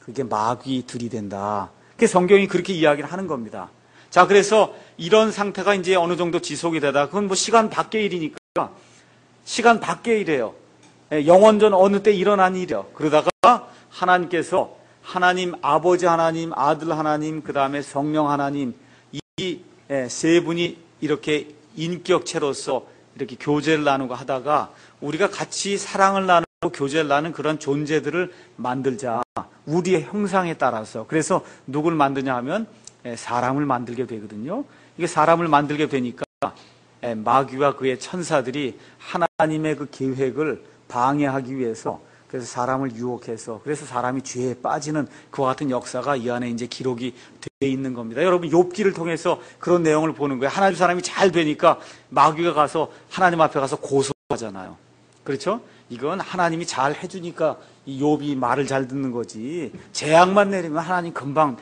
Speaker 1: 그게 마귀 들이댄다. 그 성경이 그렇게 이야기를 하는 겁니다. 자, 그래서 이런 상태가 이제 어느 정도 지속이 되다. 그건 뭐 시간 밖의 일이니까 시간 밖의 일이에요. 영원전 어느 때 일어난 일이에요. 그러다가 하나님께서 하나님 아버지 하나님, 아들 하나님, 그 다음에 성령 하나님 이 세 분이 이렇게 인격체로서 이렇게 교제를 나누고 하다가 우리가 같이 사랑을 나누고 교제를 나누는 그런 존재들을 만들자. 우리의 형상에 따라서. 그래서 누굴 만드냐 하면 사람을 만들게 되거든요. 이게 사람을 만들게 되니까 마귀와 그의 천사들이 하나님의 그 계획을 방해하기 위해서 그래서 사람을 유혹해서 그래서 사람이 죄에 빠지는 그와 같은 역사가 이 안에 이제 기록이 되어 있는 겁니다. 여러분 욥기를 통해서 그런 내용을 보는 거예요. 하나님 사람이 잘 되니까 마귀가 가서 하나님 앞에 가서 고소하잖아요. 그렇죠? 이건 하나님이 잘 해주니까 이 욥이 말을 잘 듣는 거지. 재앙만 내리면 하나님 금방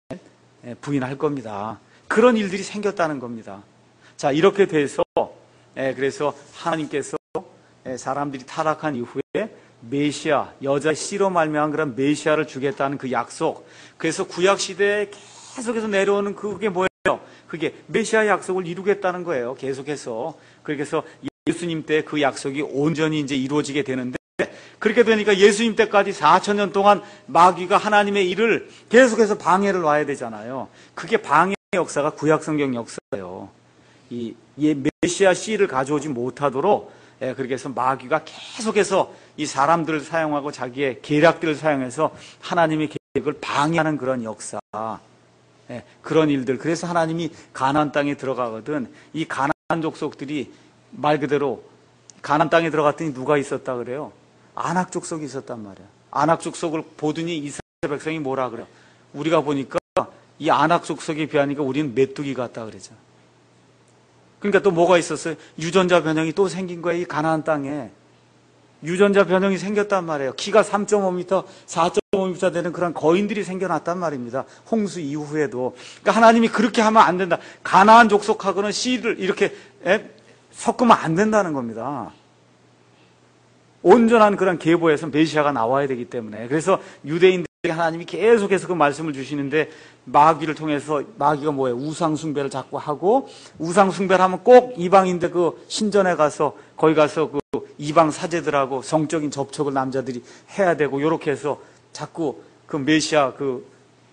Speaker 1: 부인할 겁니다. 그런 일들이 생겼다는 겁니다. 자, 이렇게 돼서 그래서 하나님께서 사람들이 타락한 이후에 메시아, 여자 씨로 말미암은 그런 메시아를 주겠다는 그 약속. 그래서 구약 시대에 계속해서 내려오는 그게 뭐예요? 그게 메시아 약속을 이루겠다는 거예요. 계속해서. 그래서 예수님 때 그 약속이 온전히 이제 이루어지게 되는데 그렇게 되니까 예수님 때까지 사천 년 동안 마귀가 하나님의 일을 계속해서 방해를 놔야 되잖아요. 그게 방해의 역사가 구약 성경 역사예요. 이 메시아 씨를 가져오지 못하도록 예, 그렇게 해서 마귀가 계속해서 이 사람들을 사용하고 자기의 계략들을 사용해서 하나님의 계획을 방해하는 그런 역사, 예, 그런 일들. 그래서 하나님이 가나안 땅에 들어가거든 이 가나안 족속들이 말 그대로 가나안 땅에 들어갔더니 누가 있었다 그래요? 아낙 족속이 있었단 말이야. 아낙 족속을 보더니 이스라엘 백성이 뭐라 그래요? 우리가 보니까 이 아낙 족속에 비하니까 우리는 메뚜기 같다 그러죠. 그러니까 또 뭐가 있었어요? 유전자 변형이 또 생긴 거예요. 이 가나안 땅에 유전자 변형이 생겼단 말이에요. 키가 삼 점 오 미터, 사 점 오 미터 되는 그런 거인들이 생겨났단 말입니다. 홍수 이후에도. 그러니까 하나님이 그렇게 하면 안 된다. 가나안 족속하고는 씨를 이렇게 에? 섞으면 안 된다는 겁니다. 온전한 그런 계보에서 메시아가 나와야 되기 때문에. 그래서 유대인들에게 하나님이 계속해서 그 말씀을 주시는데 마귀를 통해서 마귀가 뭐예요? 우상숭배를 자꾸 하고 우상숭배를 하면 꼭 이방인들 그 신전에 가서 거기 가서 그 이방 사제들하고 성적인 접촉을 남자들이 해야 되고 이렇게 해서 자꾸 그 메시아 그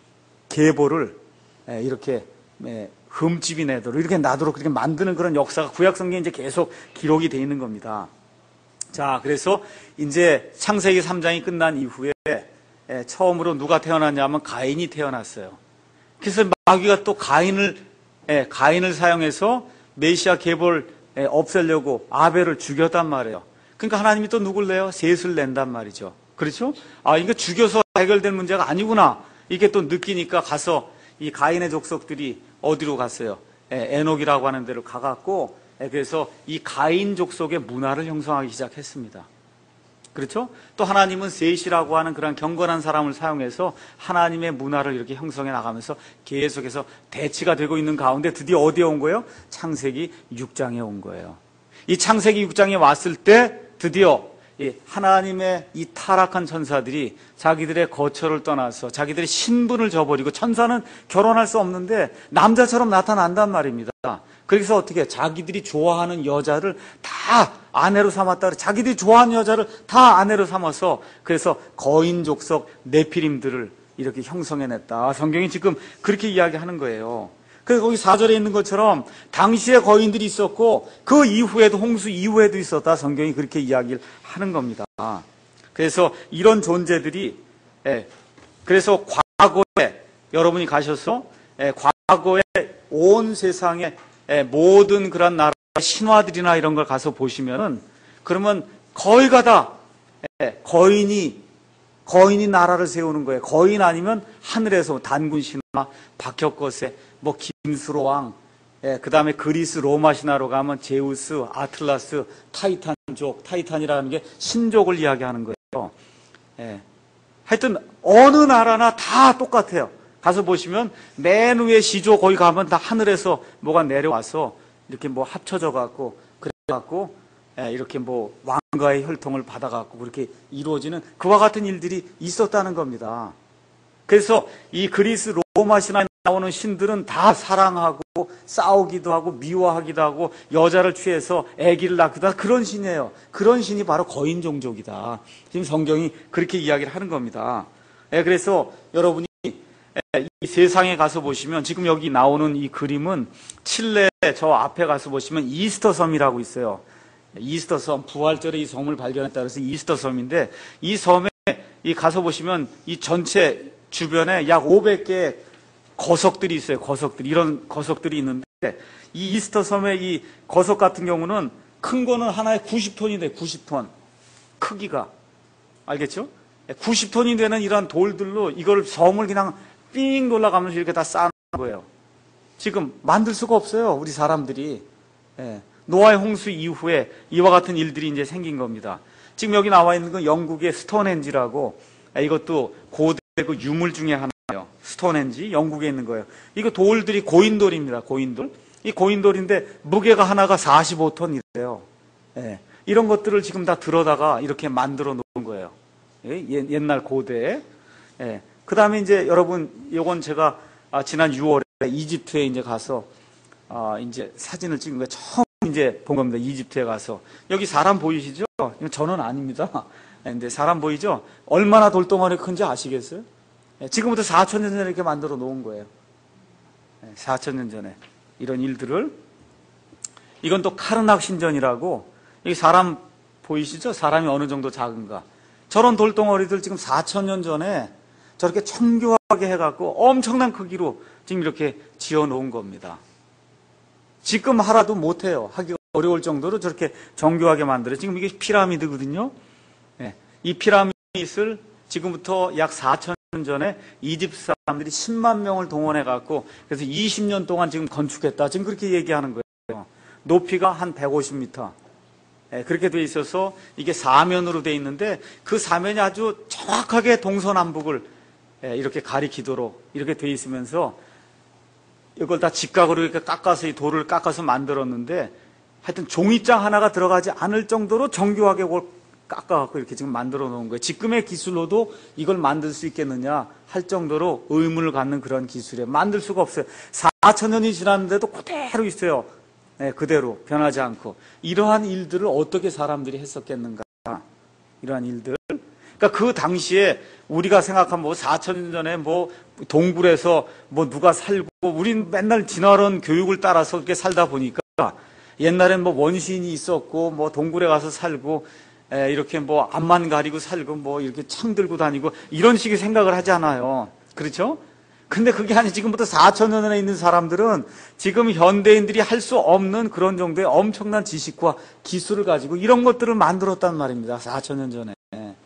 Speaker 1: 계보를 이렇게 흠집이 내도록 이렇게 나도록 그렇게 만드는 그런 역사가 구약 성경에 이제 계속 기록이 되어 있는 겁니다. 자, 그래서 이제 창세기 삼 장이 끝난 이후에 처음으로 누가 태어났냐면 가인이 태어났어요. 그래서 마귀가 또 가인을 가인을 사용해서 메시아 계보를 없애려고 아벨을 죽였단 말이에요. 그러니까 하나님이 또 누굴 내요? 셋을 낸단 말이죠. 그렇죠? 아, 이거 죽여서 해결될 문제가 아니구나. 이게 또 느끼니까 가서 이 가인의 족속들이 어디로 갔어요? 에녹이라고 하는 데로 가갖고 그래서 이 가인 족속의 문화를 형성하기 시작했습니다. 그렇죠? 또 하나님은 셋이라고 하는 그런 경건한 사람을 사용해서 하나님의 문화를 이렇게 형성해 나가면서 계속해서 대치가 되고 있는 가운데 드디어 어디에 온 거예요? 창세기 육 장에 온 거예요. 이 창세기 육 장에 왔을 때 드디어 하나님의 이 타락한 천사들이 자기들의 거처를 떠나서 자기들의 신분을 저버리고 천사는 결혼할 수 없는데 남자처럼 나타난단 말입니다. 그래서 어떻게 자기들이 좋아하는 여자를 다 아내로 삼았다. 자기들이 좋아하는 여자를 다 아내로 삼아서 그래서 거인 족속 네피림들을 이렇게 형성해냈다. 성경이 지금 그렇게 이야기하는 거예요. 그래서 거기 사 절에 있는 것처럼 당시에 거인들이 있었고 그 이후에도 홍수 이후에도 있었다. 성경이 그렇게 이야기를 하는 겁니다. 그래서 이런 존재들이 그래서 과거에 여러분이 가셔서 과거에 온 세상에 모든 그런 나라 신화들이나 이런 걸 가서 보시면은 그러면 거의가 다 거인이 거인이 나라를 세우는 거예요. 거인 아니면 하늘에서 단군 신화, 박혁거세, 뭐 김수로 왕, 예, 그 다음에 그리스 로마 신화로 가면 제우스, 아틀라스, 타이탄족, 타이탄이라는 게 신족을 이야기하는 거예요. 예. 하여튼 어느 나라나 다 똑같아요. 가서 보시면 맨 위에 시조 거기 가면 다 하늘에서 뭐가 내려와서 이렇게 뭐 합쳐져 갖고 그래 갖고 예, 이렇게 뭐 왕가의 혈통을 받아 갖고 그렇게 이루어지는 그와 같은 일들이 있었다는 겁니다. 그래서 이 그리스 로마 신화에 나오는 신들은 다 사랑하고 싸우기도 하고 미워하기도 하고 여자를 취해서 아기를 낳기도 하고 그런 신이에요. 그런 신이 바로 거인 종족이다. 지금 성경이 그렇게 이야기를 하는 겁니다. 그래서 여러분이 이 세상에 가서 보시면 지금 여기 나오는 이 그림은 칠레 저 앞에 가서 보시면 이스터 섬이라고 있어요. 이스터 섬, 부활절에 이 섬을 발견했다 그래서 이스터 섬인데 이 섬에 이 가서 보시면 이 전체 주변에 약 오백 개의 거석들이 있어요. 거석들이 이런 거석들이 있는데 이 이스터 섬의 이 거석 같은 경우는 큰 거는 하나에 구십 톤이 돼. 구십 톤 크기가 알겠죠? 구십 톤이 되는 이런 돌들로 이걸 섬을 그냥 삥 돌아가면서 이렇게 다 쌓는 거예요. 지금 만들 수가 없어요. 우리 사람들이. 예. 노아의 홍수 이후에 이와 같은 일들이 이제 생긴 겁니다. 지금 여기 나와 있는 건 영국의 스톤헨지라고 이것도 고대 그 유물 중에 하나예요. 스톤헨지 영국에 있는 거예요. 이거 돌들이 고인돌입니다. 고인돌. 이 고인돌인데 무게가 하나가 사십오 톤이래요. 예. 이런 것들을 지금 다 들어다가 이렇게 만들어 놓은 거예요. 예. 옛날 고대에. 예. 그 다음에 이제 여러분, 요건 제가 아, 지난 유월에 이집트에 이제 가서 아, 이제 사진을 찍은 거예요. 처음 이제 본 겁니다. 이집트에 가서. 여기 사람 보이시죠? 이건 저는 아닙니다. 근데 사람 보이죠? 얼마나 돌덩어리 큰지 아시겠어요? 지금부터 사천 년 전에 이렇게 만들어 놓은 거예요. 사천 년 전에. 이런 일들을. 이건 또 카르낙 신전이라고, 여기 사람 보이시죠? 사람이 어느 정도 작은가. 저런 돌덩어리들 지금 사천 년 전에 저렇게 청교하게 해갖고 엄청난 크기로 지금 이렇게 지어 놓은 겁니다. 지금 하라도 못해요. 하기가 어려울 정도로 저렇게 정교하게 만들어요. 지금 이게 피라미드거든요. 네. 이 피라미드를 지금부터 약 사천 년 전에 이집트 사람들이 십만 명을 동원해갖고 그래서 이십 년 동안 지금 건축했다. 지금 그렇게 얘기하는 거예요. 높이가 한 백오십 미터. 네. 그렇게 돼 있어서 이게 사면으로 돼 있는데 그 사면이 아주 정확하게 동서남북을 이렇게 가리키도록 이렇게 돼 있으면서 이걸 다 직각으로 이렇게 깎아서 이 돌을 깎아서 만들었는데 하여튼 종이장 하나가 들어가지 않을 정도로 정교하게 그걸 깎아갖고 이렇게 지금 만들어 놓은 거예요. 지금의 기술로도 이걸 만들 수 있겠느냐 할 정도로 의문을 갖는 그런 기술에 만들 수가 없어요. 사천 년이 지났는데도 그대로 있어요. 네, 그대로 변하지 않고. 이러한 일들을 어떻게 사람들이 했었겠는가. 이러한 일들. 그러니까 그 당시에 우리가 생각한 뭐 사천 년 전에 뭐 동굴에서 뭐 누가 살고 우린 맨날 지나온 교육을 따라서 그렇게 살다 보니까 옛날엔 뭐 원시인이 있었고 뭐 동굴에 가서 살고 에, 이렇게 뭐 앞만 가리고 살고 뭐 이렇게 창 들고 다니고 이런 식의 생각을 하잖아요. 그렇죠? 근데 그게 아니 지금부터 사천 년 전에 있는 사람들은 지금 현대인들이 할 수 없는 그런 정도의 엄청난 지식과 기술을 가지고 이런 것들을 만들었단 말입니다. 사천 년 전에.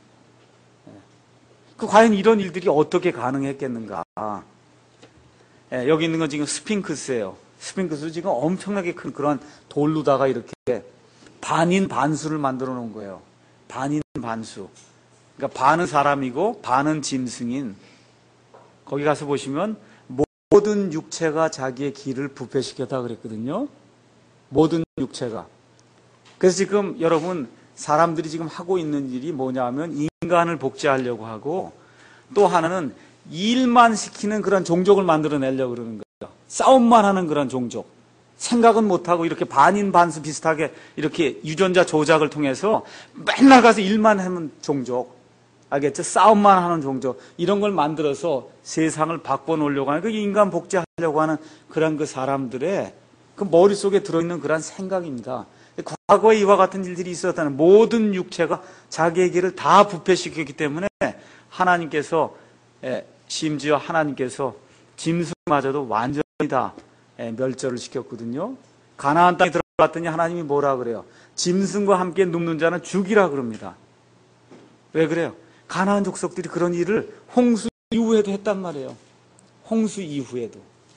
Speaker 1: 그 과연 이런 일들이 어떻게 가능했겠는가? 예, 여기 있는 건 지금 스핑크스예요. 스핑크스 지금 엄청나게 큰 그런 돌로다가 이렇게 반인 반수를 만들어 놓은 거예요. 반인 반수. 그러니까 반은 사람이고 반은 짐승인. 거기 가서 보시면 모든 육체가 자기의 길을 부패시켰다 그랬거든요. 모든 육체가. 그래서 지금 여러분 사람들이 지금 하고 있는 일이 뭐냐 하면 인간을 복제하려고 하고 또 하나는 일만 시키는 그런 종족을 만들어내려고 그러는 거예요. 싸움만 하는 그런 종족. 생각은 못하고 이렇게 반인 반수 비슷하게 이렇게 유전자 조작을 통해서 맨날 가서 일만 하는 종족. 알겠죠? 싸움만 하는 종족. 이런 걸 만들어서 세상을 바꿔놓으려고 하는 그 인간 복제하려고 하는 그런 그 사람들의 그 머릿속에 들어있는 그런 생각입니다. 과거에 이와 같은 일들이 있었다는 모든 육체가 자기의 길을 다 부패시켰기 때문에 하나님께서 심지어 하나님께서 짐승마저도 완전히 다 멸절을 시켰거든요. 가나안 땅에 들어갔더니 하나님이 뭐라 그래요? 짐승과 함께 눕는 자는 죽이라 그럽니다. 왜 그래요? 가나안 족속들이 그런 일을 홍수 이후에도 했단 말이에요. 홍수 이후에도.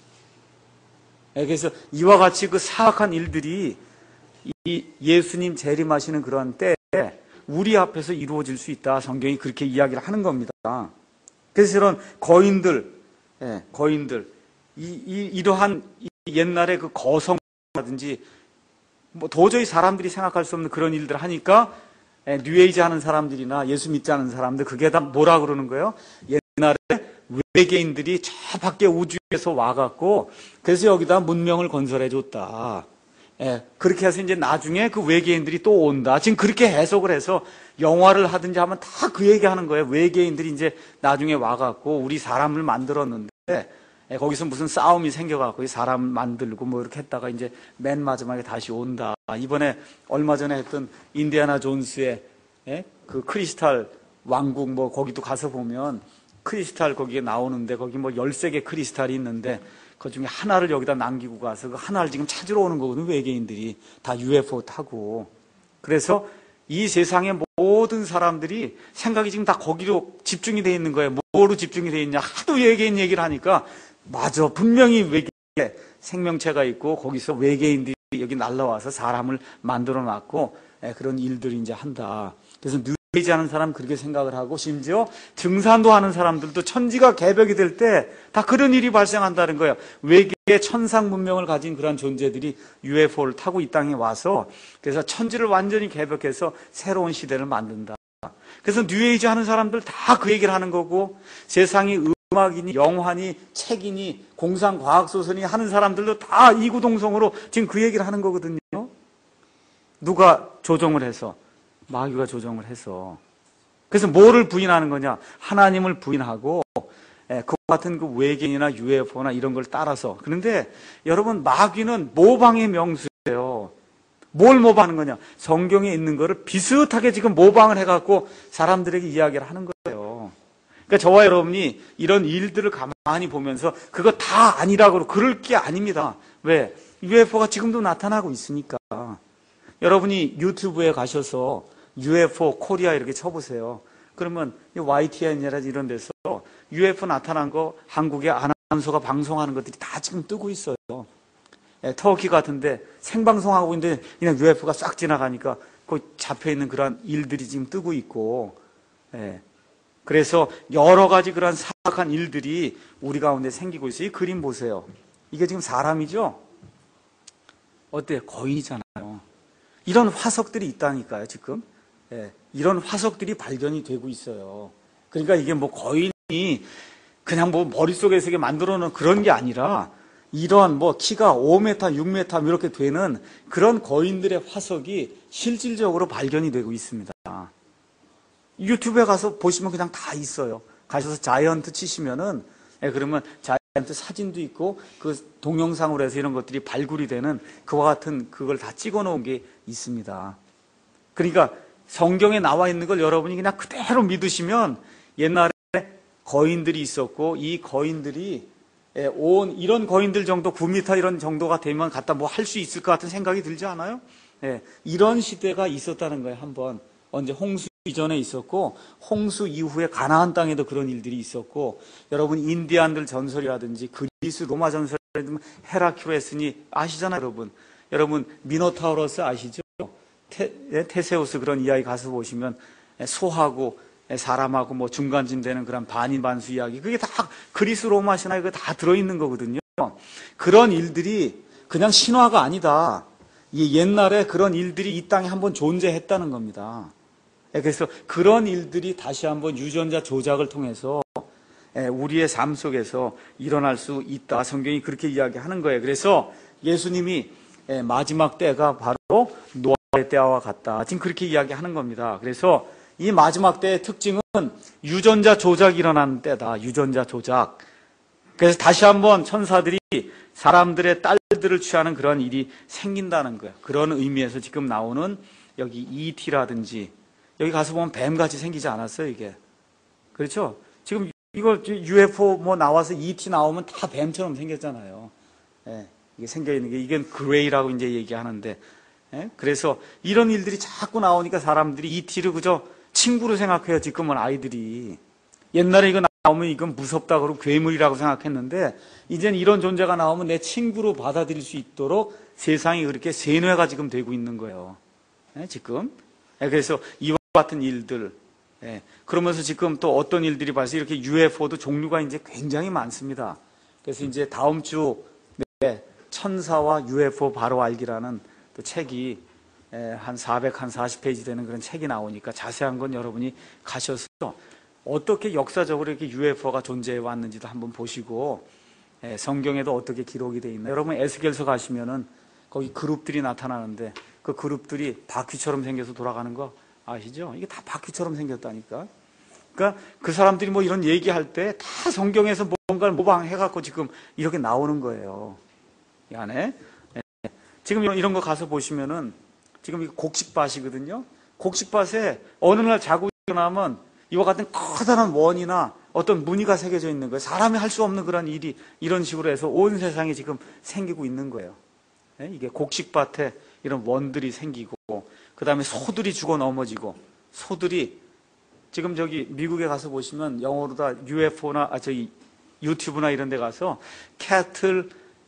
Speaker 1: 그래서 이와 같이 그 사악한 일들이 이 예수님 재림하시는 그런 때에 우리 앞에서 이루어질 수 있다. 성경이 그렇게 이야기를 하는 겁니다. 그래서 이런 거인들, 예, 거인들, 이, 이, 이러한 이 옛날의 그 거성이라든지 뭐 도저히 사람들이 생각할 수 없는 그런 일들 하니까 예, 뉴에이지 하는 사람들이나 예수 믿지 않는 사람들 그게 다 뭐라 그러는 거예요? 옛날에 외계인들이 저 밖에 우주에서 와갖고 그래서 여기다 문명을 건설해 줬다. 예, 그렇게 해서 이제 나중에 그 외계인들이 또 온다. 지금 그렇게 해석을 해서 영화를 하든지 하면 다 그 얘기 하는 거예요. 외계인들이 이제 나중에 와갖고 우리 사람을 만들었는데, 예, 거기서 무슨 싸움이 생겨갖고 사람 만들고 뭐 이렇게 했다가 이제 맨 마지막에 다시 온다. 이번에 얼마 전에 했던 인디아나 존스의, 예, 그 크리스탈 왕국 뭐 거기도 가서 보면 크리스탈 거기에 나오는데 거기 뭐 열세 개 크리스탈이 있는데 그 중에 하나를 여기다 남기고 가서 그 하나를 지금 찾으러 오는 거거든요. 외계인들이 다 유에프오 타고. 그래서 이 세상의 모든 사람들이 생각이 지금 다 거기로 집중이 돼 있는 거예요. 뭐로 집중이 돼 있냐. 하도 외계인 얘기를 하니까 맞아. 분명히 외계에 생명체가 있고 거기서 외계인들이 여기 날라와서 사람을 만들어 놨고 그런 일들을 이제 한다. 그래서 뉴에이지 하는 사람 그렇게 생각을 하고 심지어 등산도 하는 사람들도 천지가 개벽이 될 때 다 그런 일이 발생한다는 거예요. 외계의 천상 문명을 가진 그런 존재들이 유에프오를 타고 이 땅에 와서 그래서 천지를 완전히 개벽해서 새로운 시대를 만든다. 그래서 뉴에이지 하는 사람들 다 그 얘기를 하는 거고 세상이 음악이니 영화니 책이니 공상과학소설이 하는 사람들도 다 이구동성으로 지금 그 얘기를 하는 거거든요. 누가 조정을 해서? 마귀가 조정을 해서. 그래서 뭐를 부인하는 거냐? 하나님을 부인하고 예, 그 같은 그 외계인이나 유에프오나 이런 걸 따라서. 그런데 여러분 마귀는 모방의 명수예요. 뭘 모방하는 거냐? 성경에 있는 거를 비슷하게 지금 모방을 해갖고 사람들에게 이야기를 하는 거예요. 그러니까 저와 여러분이 이런 일들을 가만히 보면서 그거 다 아니라고 그럴 게 아닙니다. 왜? 유에프오가 지금도 나타나고 있으니까. 여러분이 유튜브에 가셔서 유에프오 코리아 이렇게 쳐보세요. 그러면 와이티엔이나 이런 데서 유에프오 나타난 거 한국의 아나운서가 방송하는 것들이 다 지금 뜨고 있어요. 예, 터키 같은데 생방송하고 있는데 그냥 유에프오가 싹 지나가니까 거기 잡혀있는 그런 일들이 지금 뜨고 있고, 예, 그래서 여러 가지 그런 사악한 일들이 우리 가운데 생기고 있어요. 이 그림 보세요. 이게 지금 사람이죠? 어때요? 거인이잖아요. 이런 화석들이 있다니까요, 지금. 예, 이런 화석들이 발견이 되고 있어요. 그러니까 이게 뭐 거인이 그냥 뭐 머릿속에서 이게 만들어 놓은 그런 게 아니라 이런 뭐 키가 오 미터, 육 미터 이렇게 되는 그런 거인들의 화석이 실질적으로 발견이 되고 있습니다. 유튜브에 가서 보시면 그냥 다 있어요. 가셔서 자이언트 치시면은, 예, 그러면 자이언트 사진도 있고 그 동영상으로 해서 이런 것들이 발굴이 되는 그와 같은 그걸 다 찍어 놓은 게 있습니다. 그러니까 성경에 나와 있는 걸 여러분이 그냥 그대로 믿으시면 옛날에 거인들이 있었고 이 거인들이 온 이런 거인들 정도 구 미터 이런 정도가 되면 갖다 뭐 할 수 있을 것 같은 생각이 들지 않아요? 예, 이런 시대가 있었다는 거예요. 한번 언제 홍수 이전에 있었고 홍수 이후에 가나안 땅에도 그런 일들이 있었고 여러분 인디안들 전설이라든지 그리스 로마 전설이라든지 헤라큐레스니 아시잖아요, 여러분. 여러분 미노타우로스 아시죠? 테, 테세우스 그런 이야기 가서 보시면 소하고 사람하고 뭐 중간쯤 되는 그런 반인반수 이야기 그게 다 그리스 로마 신화에 다 들어있는 거거든요. 그런 일들이 그냥 신화가 아니다. 이 옛날에 그런 일들이 이 땅에 한번 존재했다는 겁니다. 그래서 그런 일들이 다시 한번 유전자 조작을 통해서 우리의 삶 속에서 일어날 수 있다. 성경이 그렇게 이야기하는 거예요. 그래서 예수님이 마지막 때가 바로 노아의 때와 같다. 지금 그렇게 이야기하는 겁니다. 그래서 이 마지막 때의 특징은 유전자 조작이 일어나는 때다. 유전자 조작. 그래서 다시 한번 천사들이 사람들의 딸들을 취하는 그런 일이 생긴다는 거예요. 그런 의미에서 지금 나오는 여기 이티라든지 여기 가서 보면 뱀같이 생기지 않았어요, 이게. 그렇죠? 지금 이거 유에프오 뭐 나와서 이티 나오면 다 뱀처럼 생겼잖아요. 예, 이게 생겨있는 게, 이게 그레이라고 이제 얘기하는데, 예? 그래서 이런 일들이 자꾸 나오니까 사람들이 이티를 그저 친구로 생각해요, 지금은 아이들이. 옛날에 이거 나오면 이건 무섭다 그러고 괴물이라고 생각했는데, 이젠 이런 존재가 나오면 내 친구로 받아들일 수 있도록 세상이 그렇게 세뇌가 지금 되고 있는 거예요. 예, 지금. 예, 그래서 이와 같은 일들, 예, 그러면서 지금 또 어떤 일들이 발생, 이렇게 유에프오도 종류가 이제 굉장히 많습니다. 그래서 이제 다음 주, 네, 천사와 유에프오 바로 알기라는 또 책이 한 사백, 한 사십 페이지 되는 그런 책이 나오니까 자세한 건 여러분이 가셔서 어떻게 역사적으로 이렇게 유에프오가 존재해 왔는지도 한번 보시고, 예, 성경에도 어떻게 기록이 되어 있나. 여러분 에스겔서 가시면은 거기 그룹들이 나타나는데 그 그룹들이 바퀴처럼 생겨서 돌아가는 거 아시죠? 이게 다 바퀴처럼 생겼다니까. 그러니까 그 사람들이 뭐 이런 얘기할 때 다 성경에서 뭔가를 모방해갖고 지금 이렇게 나오는 거예요. 이 안에. 예. 지금 이런, 이런 거 가서 보시면은 지금 이거 곡식밭이거든요. 곡식밭에 어느 날 자고 일어나면 이와 같은 커다란 원이나 어떤 무늬가 새겨져 있는 거예요. 사람이 할 수 없는 그런 일이 이런 식으로 해서 온 세상에 지금 생기고 있는 거예요. 예? 이게 곡식밭에 이런 원들이 생기고, 그 다음에 소들이 죽어 넘어지고, 소들이 지금 저기 미국에 가서 보시면 영어로 다 유에프오나 아 저기 유튜브나 이런 데 가서 캐틀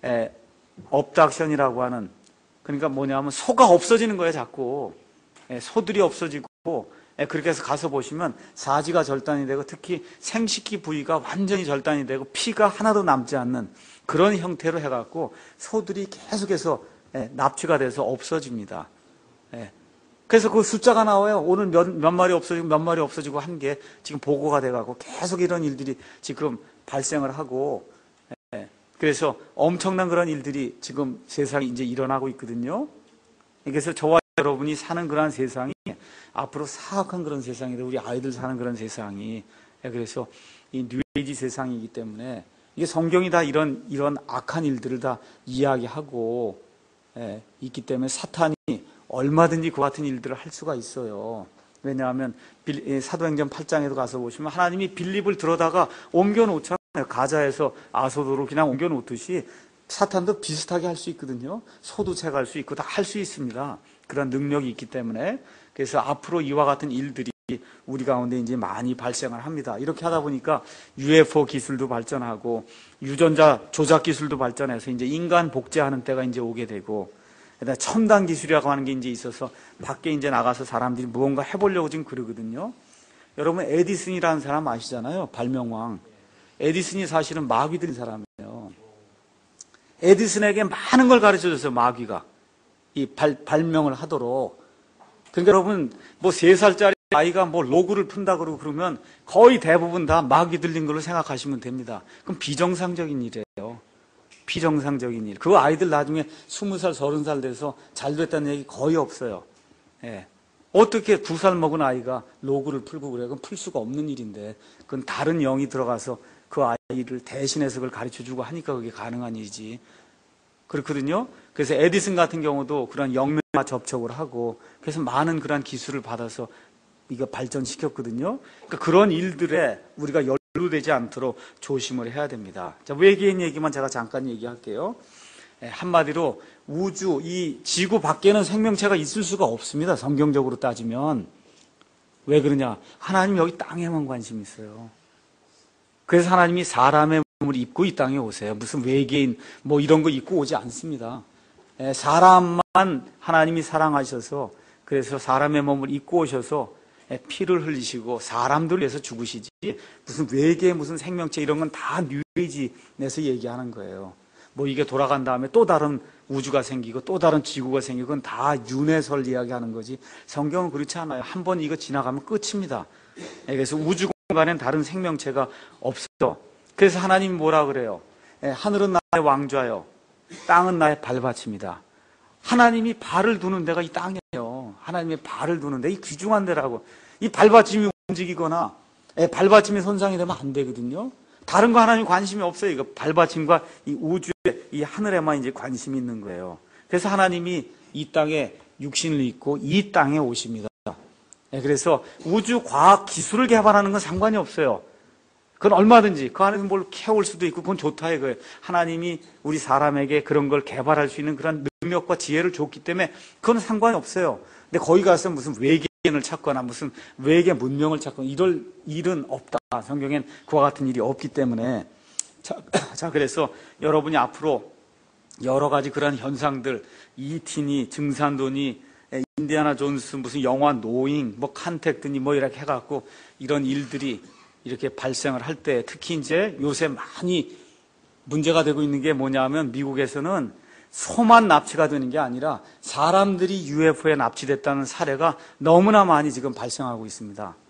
Speaker 1: 업닥션이라고 하는, 그러니까 뭐냐면 소가 없어지는 거예요. 자꾸 예, 소들이 없어지고, 예, 그렇게 해서 가서 보시면 사지가 절단이 되고 특히 생식기 부위가 완전히 절단이 되고 피가 하나도 남지 않는 그런 형태로 해갖고 소들이 계속해서 예, 납치가 돼서 없어집니다. 예. 그래서 그 숫자가 나와요. 오늘 몇, 몇 마리 없어지고 몇 마리 없어지고 한 게 지금 보고가 돼가고 계속 이런 일들이 지금 발생을 하고, 예. 그래서 엄청난 그런 일들이 지금 세상에 이제 일어나고 있거든요. 그래서 저와 여러분이 사는 그런 세상이 앞으로 사악한 그런 세상이다. 우리 아이들 사는 그런 세상이. 예. 그래서 이 뉴에이지 세상이기 때문에 이게 성경이 다 이런, 이런 악한 일들을 다 이야기하고, 예, 있기 때문에 사탄이 얼마든지 그 같은 일들을 할 수가 있어요. 왜냐하면 빌, 사도행전 팔 장에도 가서 보시면 하나님이 빌립을 들어다가 옮겨놓잖아요. 가자에서 아소도로 그냥 옮겨놓듯이 사탄도 비슷하게 할 수 있거든요. 소도 채갈 수 있고 다 할 수 있습니다. 그런 능력이 있기 때문에. 그래서 앞으로 이와 같은 일들이 우리 가운데 이제 많이 발생을 합니다. 이렇게 하다 보니까 유에프오 기술도 발전하고 유전자 조작 기술도 발전해서 이제 인간 복제하는 때가 이제 오게 되고, 그다음에 첨단 기술이라고 하는 게 이제 있어서 밖에 이제 나가서 사람들이 무언가 해보려고 지금 그러거든요. 여러분 에디슨이라는 사람 아시잖아요. 발명왕. 에디슨이 사실은 마귀 들인 사람이에요. 에디슨에게 많은 걸 가르쳐 줬어요. 마귀가 이 발, 발명을 하도록. 그러니까 여러분 뭐 세 살짜리 아이가 뭐 로그를 푼다 그러고 그러면 거의 대부분 다 마귀 들린 걸로 생각하시면 됩니다. 그럼 비정상적인 일이에요. 비정상적인 일. 그 아이들 나중에 스무 살, 서른 살 돼서 잘 됐다는 얘기 거의 없어요. 예. 어떻게 두 살 먹은 아이가 로그를 풀고 그래요? 그건 풀 수가 없는 일인데, 그건 다른 영이 들어가서 그 아이를 대신해서 그걸 가르쳐 주고 하니까 그게 가능한 일이지. 그렇거든요. 그래서 에디슨 같은 경우도 그런 영매와 접촉을 하고, 그래서 많은 그런 기술을 받아서 이거 발전시켰거든요. 그러니까 그런 일들에 우리가 연루되지 않도록 조심을 해야 됩니다. 자, 외계인 얘기만 제가 잠깐 얘기할게요. 한마디로 우주, 이 지구 밖에는 생명체가 있을 수가 없습니다. 성경적으로 따지면. 왜 그러냐? 하나님 여기 땅에만 관심이 있어요. 그래서 하나님이 사람의 몸을 입고 이 땅에 오세요. 무슨 외계인 뭐 이런 거 입고 오지 않습니다. 사람만 하나님이 사랑하셔서, 그래서 사람의 몸을 입고 오셔서 피를 흘리시고 사람들을 위해서 죽으시지, 무슨 외계 무슨 생명체 이런 건 다 뉴에이지에서 얘기하는 거예요. 뭐 이게 돌아간 다음에 또 다른 우주가 생기고 또 다른 지구가 생기고 그건 다 윤회설 이야기하는 거지, 성경은 그렇지 않아요. 한 번 이거 지나가면 끝입니다. 그래서 우주 공간엔 다른 생명체가 없어. 그래서 하나님이 뭐라 그래요? 하늘은 나의 왕좌요, 땅은 나의 발받침이다. 하나님이 발을 두는 데가 이 땅이에요. 하나님의 발을 두는 데, 이 귀중한 데라고. 이 발받침이 움직이거나 발받침이 손상이 되면 안 되거든요. 다른 거 하나님 관심이 없어요. 이거 발받침과 이 우주의 이 하늘에만 이제 관심이 있는 거예요. 그래서 하나님이 이 땅에 육신을 입고 이 땅에 오십니다. 그래서 우주 과학 기술을 개발하는 건 상관이 없어요. 그건 얼마든지 그 안에서 뭘 캐올 수도 있고 그건 좋다 이거예요. 하나님이 우리 사람에게 그런 걸 개발할 수 있는 그런 능력과 지혜를 줬기 때문에 그건 상관이 없어요. 근데 거기 가서 무슨 외계인을 찾거나 무슨 외계 문명을 찾거나 이럴 일은 없다. 성경엔 그와 같은 일이 없기 때문에. 자, 자 그래서 여러분이 앞으로 여러 가지 그런 현상들, 이티니, 증산도니, 인디아나 존스, 무슨 영화 노잉, 뭐 컨택트니 뭐 이렇게 해갖고 이런 일들이 이렇게 발생을 할 때, 특히 이제 요새 많이 문제가 되고 있는 게 뭐냐면 미국에서는 소만 납치가 되는 게 아니라 사람들이 유에프오에 납치됐다는 사례가 너무나 많이 지금 발생하고 있습니다.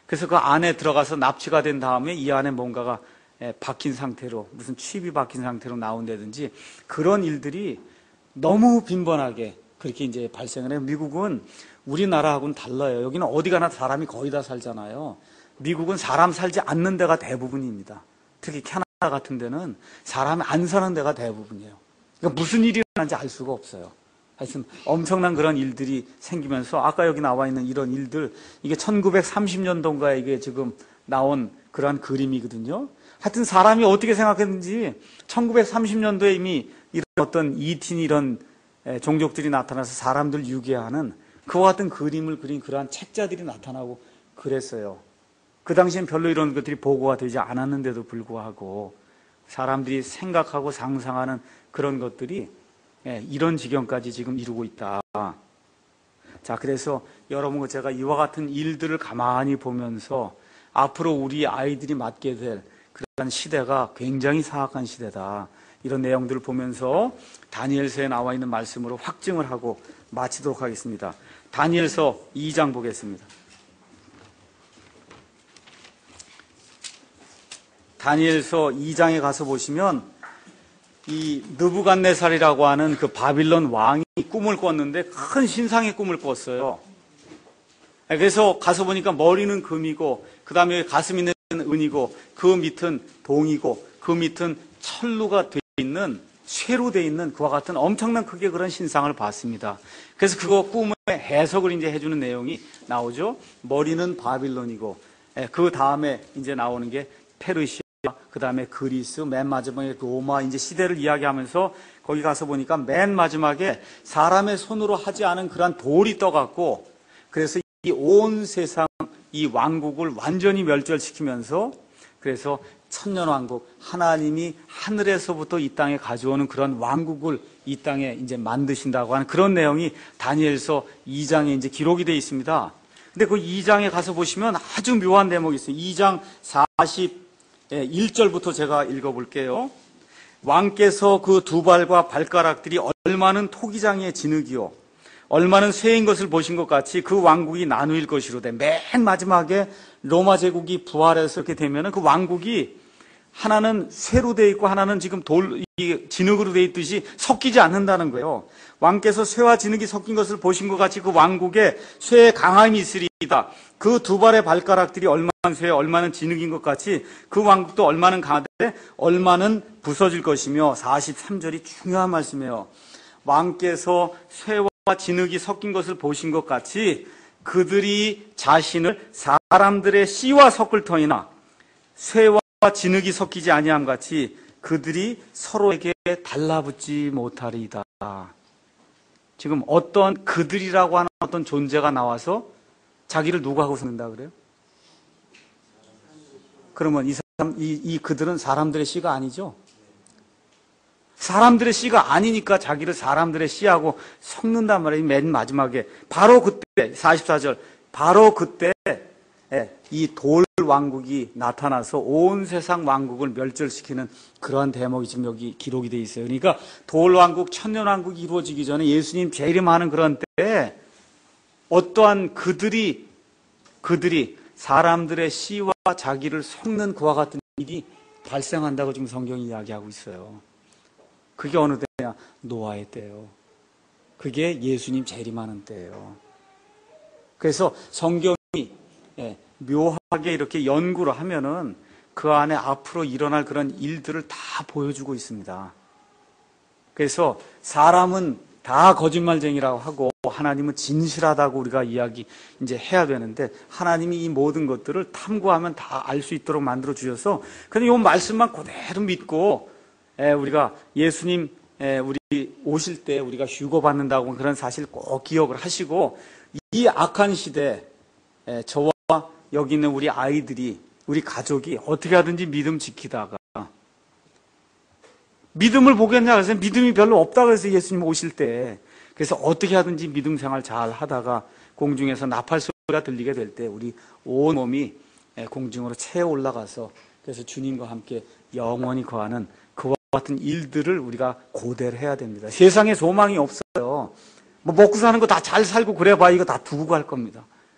Speaker 1: 그래서 그 안에 들어가서 납치가 된 다음에 이 안에 뭔가가 박힌 상태로, 무슨 칩이 박힌 상태로 나온다든지 그런 일들이 너무 빈번하게 그렇게 이제 발생을 해요. 미국은 우리나라하고는 달라요. 여기는 어디 가나 사람이 거의 다 살잖아요. 미국은 사람 살지 않는 데가 대부분입니다. 특히 캐나다 같은 데는 사람이 안 사는 데가 대부분이에요. 그러니까 무슨 일이 일어나는지 알 수가 없어요. 하여튼 엄청난 그런 일들이 생기면서 아까 여기 나와 있는 이런 일들, 이게 천구백삼십 년도인가에 이게 지금 나온 그러한 그림이거든요. 하여튼 사람이 어떻게 생각했는지 천구백삼십 년도에 이미 이런 어떤 이틴 이런 종족들이 나타나서 사람들 유괴하는 그와 같은 그림을 그린 그러한 책자들이 나타나고 그랬어요. 그 당시엔 별로 이런 것들이 보고가 되지 않았는데도 불구하고 사람들이 생각하고 상상하는 그런 것들이 이런 지경까지 지금 이루고 있다. 자, 그래서 여러분, 제가 이와 같은 일들을 가만히 보면서 앞으로 우리 아이들이 맞게 될 그런 시대가 굉장히 사악한 시대다. 이런 내용들을 보면서 다니엘서에 나와 있는 말씀으로 확증을 하고 마치도록 하겠습니다. 다니엘서 이 장 보겠습니다. 다니엘서 이 장에 가서 보시면 이 느부갓네살이라고 하는 그 바빌론 왕이 꿈을 꿨는데 큰 신상의 꿈을 꿨어요. 그래서 가서 보니까 머리는 금이고 그 다음에 가슴 있는 은이고 그 밑은 동이고 그 밑은 철루가 돼 있는 쇠로 돼 있는 그와 같은 엄청난 크게 그런 신상을 봤습니다. 그래서 그거 꿈의 해석을 이제 해주는 내용이 나오죠. 머리는 바빌론이고 그 다음에 이제 나오는 게 페르시아, 그 다음에 그리스, 맨 마지막에 로마 이제 시대를 이야기하면서 거기 가서 보니까 맨 마지막에 사람의 손으로 하지 않은 그런 돌이 떠갖고 그래서 이 온 세상 이 왕국을 완전히 멸절시키면서 그래서 천년왕국, 하나님이 하늘에서부터 이 땅에 가져오는 그런 왕국을 이 땅에 이제 만드신다고 하는 그런 내용이 다니엘서 이 장에 이제 기록이 되어 있습니다. 근데 그 이 장에 가서 보시면 아주 묘한 대목이 있어요. 이 장 사십일 절부터 제가 읽어볼게요. 왕께서 그 두 발과 발가락들이 얼마는 토기장의 진흙이요 얼마는 쇠인 것을 보신 것 같이 그 왕국이 나누일 것이로되 맨 마지막에 로마 제국이 부활해서 이렇게 되면은 그 왕국이 하나는 쇠로 되어 있고 하나는 지금 돌, 진흙으로 되어 있듯이 섞이지 않는다는 거예요. 왕께서 쇠와 진흙이 섞인 것을 보신 것 같이 그 왕국에 쇠의 강함이 있으리이다. 그 두 발의 발가락들이 얼마는 쇠, 얼마는 진흙인 것 같이 그 왕국도 얼마는 강하되 얼마는 부서질 것이며 사십삼 절이 중요한 말씀이에요. 왕께서 쇠와 진흙이 섞인 것을 보신 것 같이 그들이 자신을 사람들의 씨와 섞을 터이나 쇠와 진흙이 섞이지 아니함 같이 그들이 서로에게 달라붙지 못하리이다. 지금 어떤 그들이라고 하는 어떤 존재가 나와서 자기를 누구하고 섞는다 그래요? 그러면 이 사람, 이, 이 그들은 사람들의 씨가 아니죠? 사람들의 씨가 아니니까 자기를 사람들의 씨하고 섞는단 말이에요. 맨 마지막에 바로 그때 사십사 절 바로 그때 이 돌 왕국이 나타나서 온 세상 왕국을 멸절시키는 그러한 대목이 지금 여기 기록이 되어 있어요. 그러니까 돌 왕국, 천년 왕국이 이루어지기 전에 예수님 재림하는 그런 때에 어떠한 그들이 그들이 사람들의 씨와 자기를 섞는 그와 같은 일이 발생한다고 지금 성경이 이야기하고 있어요. 그게 어느 때냐? 노아의 때예요. 그게 예수님 재림하는 때예요. 그래서 성경이 묘하게 이렇게 연구를 하면은 그 안에 앞으로 일어날 그런 일들을 다 보여주고 있습니다. 그래서 사람은 다 거짓말쟁이라고 하고 하나님은 진실하다고 우리가 이야기 이제 해야 되는데 하나님이 이 모든 것들을 탐구하면 다 알 수 있도록 만들어 주셔서 그냥 이 말씀만 그대로 믿고 우리가 예수님 우리 오실 때 우리가 휴거 받는다고 그런 사실 꼭 기억을 하시고 이 악한 시대에 저와 여기 있는 우리 아이들이 우리 가족이 어떻게 하든지 믿음 지키다가 믿음을 보겠냐 그래서 믿음이 별로 없다 그래서 예수님 오실 때 그래서 어떻게 하든지 믿음 생활 잘 하다가 공중에서 나팔 소리가 들리게 될 때 우리 온 몸이 공중으로 채 올라가서 그래서 주님과 함께 영원히 거하는 그와 같은 일들을 우리가 고대를 해야 됩니다. 세상에 소망이 없어요. 뭐 먹고 사는 거 다 잘 살고 그래 봐 이거 다 두고 갈 겁니다.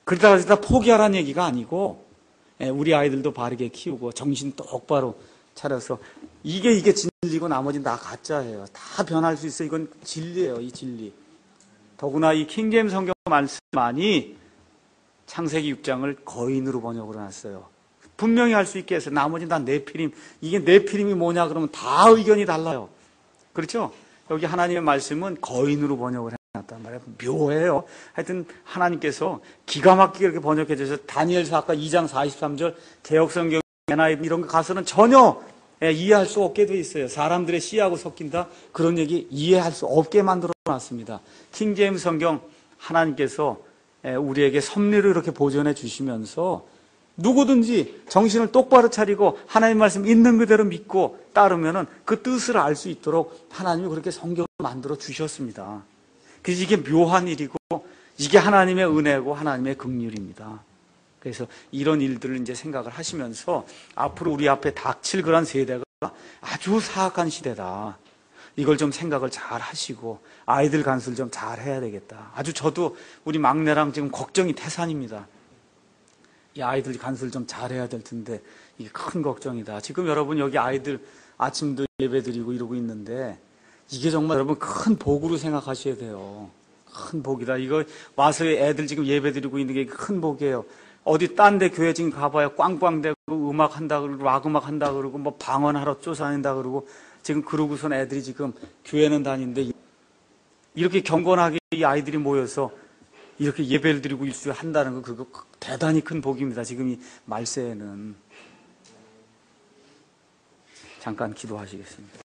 Speaker 1: 그러다가 다 포기하라는 얘기가 아니고 우리 아이들도 바르게 키우고 정신 똑바로 차려서 이게 이게 진리고 나머지는 다 가짜예요. 다 변할 수 있어요. 이건 진리예요. 이 진리. 더구나 이 킹제임스 성경 말씀만이 창세기 육 장을 거인으로 번역을 해놨어요. 분명히 할 수 있게 해서 나머지는 다 네피림. 이게 네피림이 뭐냐 그러면 다 의견이 달라요. 그렇죠? 여기 하나님의 말씀은 거인으로 번역을 해놨단 말이에요. 묘해요. 하여튼 하나님께서 기가 막히게 이렇게 번역해 주셔서 다니엘서 아까 이 장 사십삼 절 개혁성경 엔아이브이 이런 거 가서는 전혀 이해할 수 없게 돼 있어요. 사람들의 씨하고 섞인다. 그런 얘기 이해할 수 없게 만들어 놨습니다. 킹제임스 성경 하나님께서 우리에게 섭리를 이렇게 보존해 주시면서 누구든지 정신을 똑바로 차리고 하나님 말씀 있는 그대로 믿고 따르면은 그 뜻을 알 수 있도록 하나님이 그렇게 성경을 만들어 주셨습니다. 그래서 이게 묘한 일이고 이게 하나님의 은혜고 하나님의 긍휼입니다. 그래서 이런 일들을 이제 생각을 하시면서 앞으로 우리 앞에 닥칠 그런 세대가 아주 사악한 시대다. 이걸 좀 생각을 잘 하시고 아이들 간수를 좀 잘 해야 되겠다. 아주 저도 우리 막내랑 지금 걱정이 태산입니다. 이 아이들 간수를 좀 잘 해야 될 텐데 이게 큰 걱정이다. 지금 여러분 여기 아이들 아침도 예배 드리고 이러고 있는데 이게 정말 여러분 큰 복으로 생각하셔야 돼요. 큰 복이다. 이거 와서 애들 지금 예배 드리고 있는 게 큰 복이에요. 어디 딴 데 교회 지금 가봐야 꽝꽝대고 음악 한다 그러고 락 음악 한다 그러고 뭐 방언하러 쫓아낸다 그러고 지금 그러고선 애들이 지금 교회는 다니는데 이렇게 경건하게 이 아이들이 모여서 이렇게 예배를 드리고 일수에 한다는 거 그거 대단히 큰 복입니다. 지금 이 말세에는. 잠깐 기도하시겠습니다.